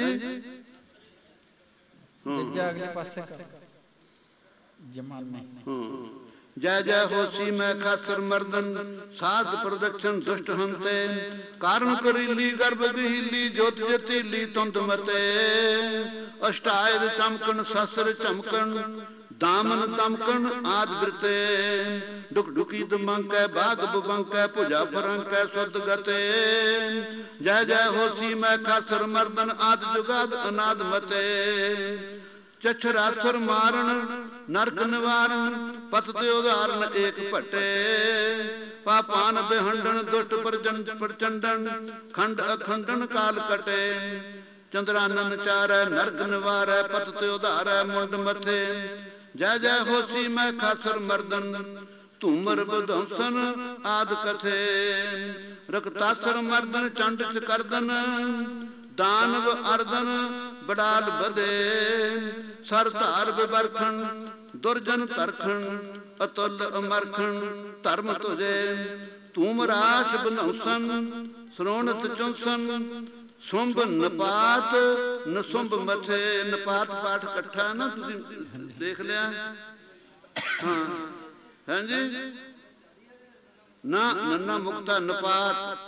ਹਾਂ ਅਗਲੇ ਪਾਸੇ ਜਮਾਨੇ ਹਾਂ ਜੈ ਜੈ ਹੋਸੀ ਮੈਂ ਖਾਸਰ ਮਰਦਨ ਸਾਧ ਪ੍ਰਦਕਸ਼ਨ ਦੁਸ਼ਟ ਹੰਤੇ ਕਾਰਨ ਕਰੀਲੀ ਗਰਭ ਗਹੀਲੀ ਜੋਤ ਜਤੀਲੀ ਤੁੰਦ ਮਤੇ ਅਸ਼ਟਾਇਦ ਚਮਕਣ ਸਸਰ ਚਮਕਣ ਦਾਮਨ ਦਮਕਣ ਆਦ ਬਿਰਤੇ ਡੁਕ ਡੁਕੀ ਦਮੰਕੈ ਬਾਗ ਬਵੰਕੈ ਭੁਜਾ ਫਰੰਕੈ ਸੁਧ ਗਤੇ ਜੈ ਜੈ ਹੋਸੀ ਮੈਂ ਖਾਸਰ ਮਰਦਨ ਆਦ ਜੁਗਾਦ ਅਨਾਦ ਮਤੇ ਚਛਰਾਸਰ ਮਾਰਨ ਨਰਕ ਨਿਵਾਰਨ ਪਤ ਤੇ ਉਧਾਰਨ ਏਕ ਭਟੇ ਪਾਪਾਨ ਬਿਹੰਡਨ ਦੁਸ਼ਟ ਪ੍ਰਚੰਡਨ ਖੰਡ ਅਖੰਡਨ ਕਾਲ ਕਟੇ ਚੰਦਰਾਨਨ ਚਾਰੈ ਨਰਕ ਨਿਵਾਰੈ ਪਤ ਤੇ ਉਧਾਰੈ ਮੁੰਡ ਮਥੇ ਜੈ ਜੈ ਹੋਸੀ ਮੈਂ ਖਾਸਰ ਮਰਦਨ ਧੂਮਰ ਬਧੰਸਨ ਆਦ ਕਥੇ ਰਕਤਾਸਰ ਮਰਦਨ ਚੰਡ ਚ ਕਰਦਨ ਦਾਨਵ ਅਰਦਨ ਬੜਾਲ ਬਦੇ ਸਰ ਧਾਰ ਬਿਵਰਖਣ ਦੁਰਜਨ ਤਰਖਣ ਅਤੁਲ ਅਮਰਖਣ ਧਰਮ ਤੁਜੇ ਤੂਮ ਰਾਛ ਬਨੌਸਨ ਸਰੋਣਤ ਚੌਂਸਨ ਸੁੰਭ ਨਪਾਤ ਨਸੁੰਭ ਮਥੇ ਨਪਾਤ ਪਾਠ ਇਕੱਠਾ ਨਾ ਤੁਸੀਂ ਦੇਖ ਲਿਆ ਹਾਂ ਹਾਂਜੀ ਨਾ ਨੰਨਾ ਮੁਕਤਾ ਨਪਾਤ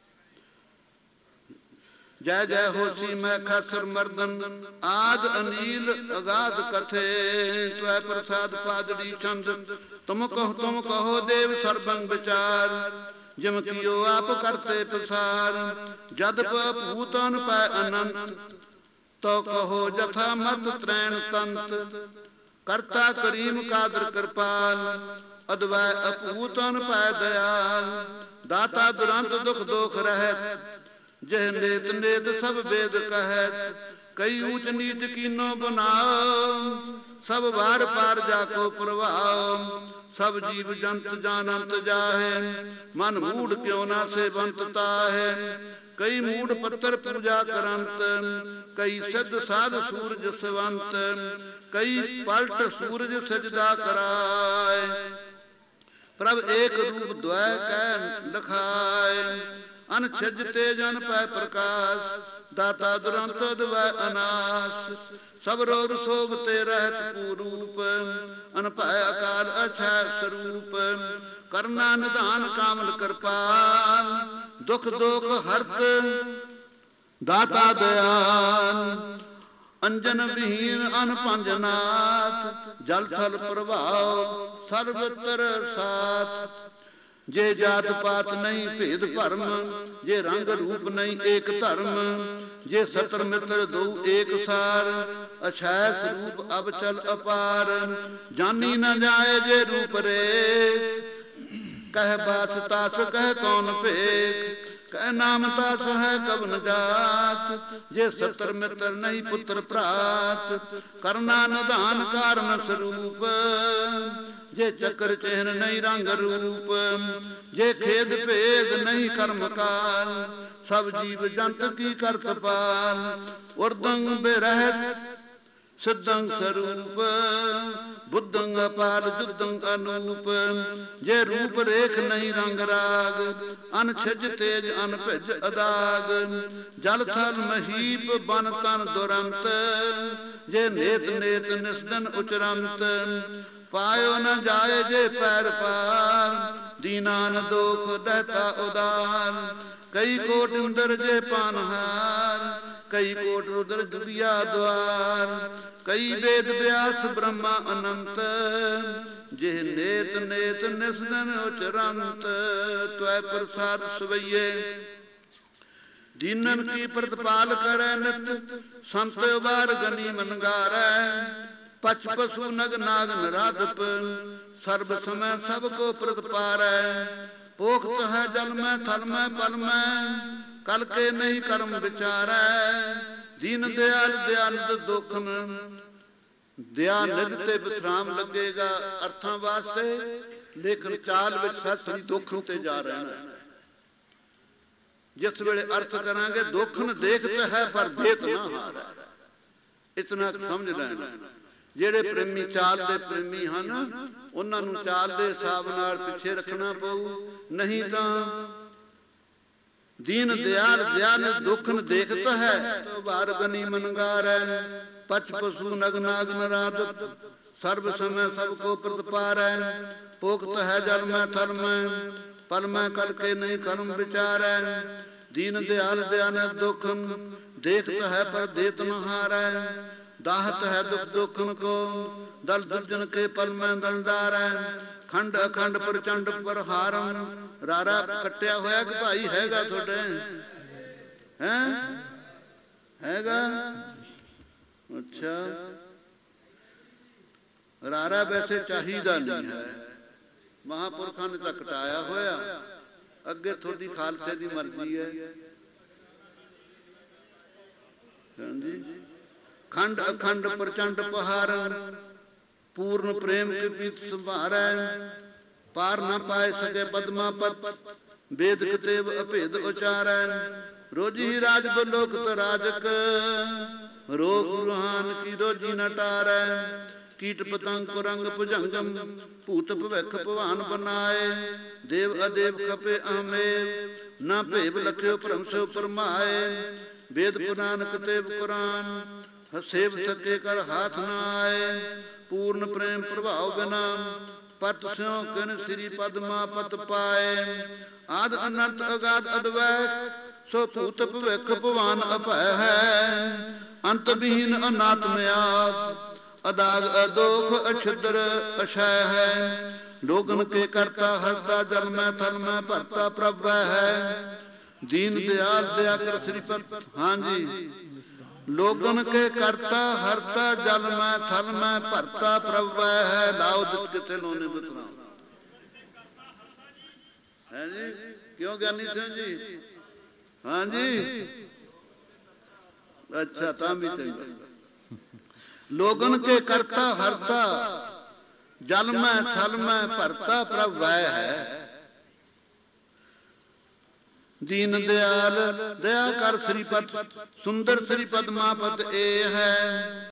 ਜੈ ਜੈ ਹੋਸੀ ਮੈਂ ਖਾਸਰ ਮਰਦਨ ਆਦ ਅਨੀਲ ਅਗਾਧ ਕਥੇ ਤਵੈ ਪ੍ਰਸਾਦ ਪਾਦੜੀ ਚੰਦ ਤੁਮ ਕਹੋ ਤੁਮ ਕਹੋ ਦੇਵ ਸਰਬੰਗ ਵਿਚਾਰ ਜਿਮ ਕੀਓ ਆਪ ਕਰਤੇ ਪ੍ਰਸਾਰ ਜਦ ਭੂਤਨ ਪੈ ਅਨੰਤ ਤੋ ਕਹੋ ਜਥਾ ਮਤ ਤ੍ਰੈਣ ਤੰਤ ਕਰਤਾ ਕਰੀਮ ਕਾਦਰ ਕਿਰਪਾਲ ਅਦਵੈ ਅਪੂਤਨ ਪੈ ਦਿਆਲ ਦਾਤਾ ਦੁਰੰਤ ਦੁਖ ਦੋਖ ਰਹਿਤ ਜਿਹ ਨੇਤ ਨੇਤ ਸਭ ਵੇਦ ਕਹੈ ਕਈ ਊਚ ਨੀਚ ਕੀਨੋ ਬਨਾਓ ਸਭ ਵਾਰ ਪਾਰ ਜਾ ਕੋ ਪ੍ਰਭਾਵ ਸਭ ਜੀਵ ਜੰਤ ਜਾਨੰਤ ਜਾਹੇ ਮਨ ਮੂੜ ਕਿਉ ਨਾ ਸੇਵੰਤ ਤਾਹੇ ਕਈ ਮੂੜ ਪੱਤਰ ਪੂਜਾ ਕਰੰਤ ਕਈ ਸਿੱਧ ਸਾਧ ਸੂਰਜ ਸਵੰਤ ਕਈ ਪਲਟ ਸੂਰਜ ਸਜਦਾ ਕਰਾਏ ਪ੍ਰਭ ਏਕ ਰੂਪ ਦੁਐ ਕਹਿ ਲਖਾਏ ਅਨ ਛਿਜ ਤੇ ਜਨ ਪੈ ਪ੍ਰਕਾਸ਼ ਦਾਤਾ ਦੁਰੰਤ ਦਵੈ ਅਨਾਸ। ਸਭ ਰੋਗ ਸੋਗ ਤੇ ਰਹਿਤ ਪੂਰੂਪ, ਅਨਭੈ ਅਕਾਲ ਅਛੈ ਸਰੂਪ। ਕਰਨਾ ਨਿਧਾਨ ਕਾਮਲ ਕਿਰਪਾਲ, ਦੁਖ ਦੋਖ ਹਰਤ ਦਾਤਾ ਦਇਆਲ। ਅੰਜਨ ਵਿਹੀਨ ਅਨਭੰਜ ਨਾਥ, ਜਲ ਥਲ ਪ੍ਰਭਾਵ ਸਰਬਤਰ ਸਾਥ। ਜੇ ਜਾਤ ਪਾਤ ਨਹੀਂ ਭੇਦ ਭਰਮ, ਜੇ ਰੰਗ ਰੂਪ ਨਹੀਂ ਏਕ ਧਰਮ। ਜੇ ਸਤਰ ਮਿੱਤਰ ਦੋ ਏਕ ਸਾਰ, ਅਛੈ ਸਰੂਪ ਅਬ ਚਲ ਅਪਾਰ। ਜਾਨੀ ਨ ਜਾਏ ਜੇ ਰੂਪ ਰੇ, ਕਹਿ ਬਾਤ ਤਾਸ ਕਹਿ ਕੌਣ ਭੇਖ। ਕਹਿ ਨਾਮ ਤਾਸ ਹੈ ਕਵਨ ਜਾਤ, ਜੇ ਸਤਰ ਮਿੱਤਰ ਨਹੀਂ ਪੁੱਤਰ ਭਰਾਤ। ਕਰਨਾ ਨਿਧਾਨ ਕਾਰਨ ਸਰੂਪ, ਜੇ ਚੱਕਰ ਚਿਹਨ ਨਹੀਂ ਰੰਗ ਰੂਪ। ਜੇ ਖੇਦ ਭੇਦ ਨਹੀਂ ਕਰਮ ਕਾਲ, ਸਭ ਜੀਵ ਜੰਤ ਕੀ ਕਰਤ ਪਾਲ। ਉਰਦੰਗ ਬਿਰਹਿਤ ਸਿੱਧੰ ਸਰੂਪ, ਬੁੱਧੰ ਅਪਾਲ ਜੁੱਧੰ ਅਨੂਪ। ਜੇ ਰੂਪ ਰੇਖ ਨਹੀਂ ਰੰਗ ਰਾਗ, ਅਨ ਛਿਜ ਤੇਜ ਅਨ ਭਿਜ ਅਦਾਗ। ਜਲ ਥਲ ਮਹੀਪ ਬਨ ਤਨ ਦੁਰੰਤ, ਜੇ ਨੇਤ ਨੇਤ ਨਿਸਦਨ ਉਚਰੰਤ। ਪਾਇਓ ਨ ਜਾਏ ਜੇ ਪੈਰ ਪਾਰ, ਦੀਨਾਨ ਦੋਖ ਦਹਿਤਾ ਉਦਾਰ। ਕਈ ਕੋਟ ਇੰਦਰ ਜੇ ਪਾਨਹਾਰ, ਕਈ ਕੋਟ ਰੁਦਰ ਦੁਬਿਆ ਦੁਆਰ। ਕਈ ਵੇਦ ਵਿਆਸ ਬ੍ਰਹਮਾ ਅਨੰਤ, ਜੇ ਨੇਤ ਨੇਤ ਨਿਸਦਨ ਉਚਰੰਤ। ਤਵੈ ਪ੍ਰਸਾਦ ਸਵਈਏ ਦੀਨਨ ਕੀ ਪ੍ਰਤਪਾਲ ਕਰੈ ਨਿਤ, ਸੰਤ ਉਬਾਰ ਗਨੀ ਮਨਗਾਰੈ। ਪਛ ਪਸੂ ਨਗ ਨਾਗ ਨਰਾਧਪ, ਸਰਬ ਸਮੈ ਸਭ ਕੋ ਪ੍ਰਤਪਾਰੈ। ਪੋਖਤ ਹੈ ਜਲ ਮੈਂ ਥਲ ਮੈਂ ਪਲ ਮੈਂ, ਕਲ ਕੇ ਨਹੀਂ ਕਰਮ ਵਿਚਾਰੈ। ਦੀਨ ਦਿਆਲ ਦਿਆਨੰਦ ਦੋਖਨ, ਦਿਆ ਨਿਧ ਤੇ ਵਿਸਰਾਮ ਲੱਗੇਗਾ ਅਰਥਾਂ ਵਾਸਤੇ। ਲੇਕਿਨ ਚਾਲ ਵਿੱਚ ਸਤਿ ਸ੍ਰੀ ਦੋਖਨ ਤੇ ਜਾ ਰਹਿਣਾ। ਜਿਸ ਵੇਲੇ ਅਰਥ ਕਰਾਂਗੇ ਦੋਖਨ ਦੇਖਤ ਹੈ ਪਰ ਦੇਤ ਨਾ ਹਾਰੈ, ਇਤਨਾ ਸਮਝ ਲੈਣਾ। ਜਿਹੜੇ ਪ੍ਰੇਮੀ ਚਾਲ ਦੇ ਪ੍ਰੇਮੀ ਹਨ, ਉਹਨਾਂ ਨੂੰ ਚਾਲ ਦੇ ਹਿਸਾਬ ਨਾਲ ਪਿੱਛੇ ਰੱਖਣਾ ਪਊ। ਨਹੀਂ ਤਾਂ ਦੀਨ ਦਿਆਲ ਦਿਆਨ ਦੁਖਨ ਦੇਖਤ ਹੈ, ਵਾਰ ਗਨੀ ਮਨਗਾਰੈ। ਪਛ ਪਸੂ ਨਗ ਨਾਗ ਨਰਾਧਪ, ਸਰਬ ਸਮੈ ਸਭ ਕੋ ਪ੍ਰਤਪਾਰੈ। ਪੋਖਤ ਹੈ ਜਲ ਮੈਂ ਥਲ ਮੈਂ, ਪਲ ਮੈਂ ਕਲ ਕੇ ਨਹੀਂ ਕਰਮ ਵਿਚਾਰੈ। ਦੀਨ ਦਿਆਲ ਦਿਆਨ ਦੁਖਨ ਦੇਖਤ ਹੈ ਪਰ ਦੇਤ ਨ ਹਾਰੈ। ਦਾਹਤ ਹੈ ਦੁਖ ਦੋਖਨ ਕੋ, ਦਲ ਦੁਰਜਨ ਕੇ ਪਲ ਮੈਂ ਦਲਦਾਰੈ। ਖੰਡ ਅਖੰਡ ਪ੍ਰਚੰਡ ਪ੍ਰਹਾਰੰ, ਰਾਰਾ ਕੱਟਿਆ ਹੋਇਆ ਕਿ ਭਾਈ ਹੈਗਾ ਤੁਹਾਡੇ? ਹੈਂ ਹੈਗਾ? ਅੱਛਾ, ਰਾਰਾ ਵੈਸੇ ਚਾਹੀਦਾ ਨਹੀਂ ਹੈ, ਮਹਾਂਪੁਰਖਾਂ ਨੇ ਤਾਂ ਕਟਾਇਆ ਹੋਇਆ। ਅੱਗੇ ਤੁਹਾਡੀ ਖਾਲਸੇ ਦੀ ਮਰਜ਼ੀ ਹੈ। ਹਾਂਜੀ, ਖੰਡ ਅਖੰਡ ਪ੍ਰਚੰਡ ਪਹਾਰੰ, ਪੂਰਨ ਪ੍ਰੇਮ ਕੇ ਪ੍ਰੀਤ ਸੰਭਾਰੈ। ਪਾਰ ਨਾ ਪਾਏ ਸਕੇ ਬਦਮਾ ਪਤ, ਵੇਦ ਕਤੇਵ ਅਭੇਦ ਉਚਾਰੈ। ਰੋਜੀ ਰਾਜ ਬਲੋਕਤ ਰਾਜਕ, ਰੋਗ ਰੁਹਾਨ ਕੀ ਰੋਜੀ ਨ ਟਾਰੈ। ਕੀਟ ਪਤੰਗ ਕੁਰੰਗ ਭੁਜੰਗਮ, ਭੂਤ ਭਵਿਖ ਭਵਾਨ ਬਨਾਏ। ਦੇਵ ਅਦੇਵ ਕਪੇ ਅਹਮੇਵ, ਨਾ ਭੇਵ ਲਖਿਓ ਭਰਮ ਸੋ ਪਰਮਾਏ। ਵੇਦ ਪੁਰਾਨ ਕਤੇਵ ਕੁਰਾਨ, ਹਸੇਵ ਸਕੇ ਕਰ ਹਾਥ ਨ ਆਏ। ਪੂਰਨ ਪ੍ਰੇਮ ਪ੍ਰਭਾਵ ਬਿਨਾ, ਪਤ ਸਿਉ ਕਿਨ ਸ੍ਰੀ ਪਦਮਾ ਪਤ ਪਾਏ। ਆਦ ਅਨੰਤ ਅਗਾਧ ਅਦਵੈਤ, ਸੋ ਭੂਤ ਭਵਿਖ ਭਵਾਨ ਅਭੈ ਹੈ। ਅੰਤ ਵਿਹੀਨ ਅਨਾਤਮ ਆਪ, ਅਦਾਗ ਅਦੋਖ ਅਛਿਦਰ ਅਛੈ ਹੈ। ਲੋਗਨ ਕੇ ਕਰਤਾ ਹਰਤਾ, ਜਲ ਮੈਂ ਥਲ ਮੈਂ ਭਰਤਾ ਪ੍ਰਭ ਹੈ। ਦੀਨ ਦਿਆਲ ਦਇਆ ਕਰ ਸ੍ਰੀਪਤ। ਹਾਂਜੀ, ਲੋਗਨ ਕੇ ਕਰਤਾ ਹਰਤਾ, ਜਲ ਮੈਂ ਥਲ ਮੈਂ ਭਰਤਾ ਪ੍ਰਭ ਹੈ। ਲਾਓ ਦੁੱਖ ਕਿਥੇ ਲੋਨੇ ਬਤਨਾ ਹੈ ਜੀ। ਕਿਉਂ ਗਿਆਨੀ ਸਿੰਘ ਜੀ? ਹਾਂਜੀ, ਅੱਛਾ, ਤਾਂ ਵੀ ਚੰਗਾ। ਲੋਗਨ ਕੇ ਕਰਤਾ ਹਰਤਾ, ਜਲ ਮੈਂ ਥਲ ਮੈਂ ਭਰਤਾ ਪ੍ਰਭ ਹੈ। ਦੀਨ ਦਿਆਲ ਦਇਆ ਕਰ ਸ੍ਰੀਪਤ, ਸੁੰਦਰ ਸ੍ਰੀ ਪਦਮਾਪਤ ਇਹ ਹੈ।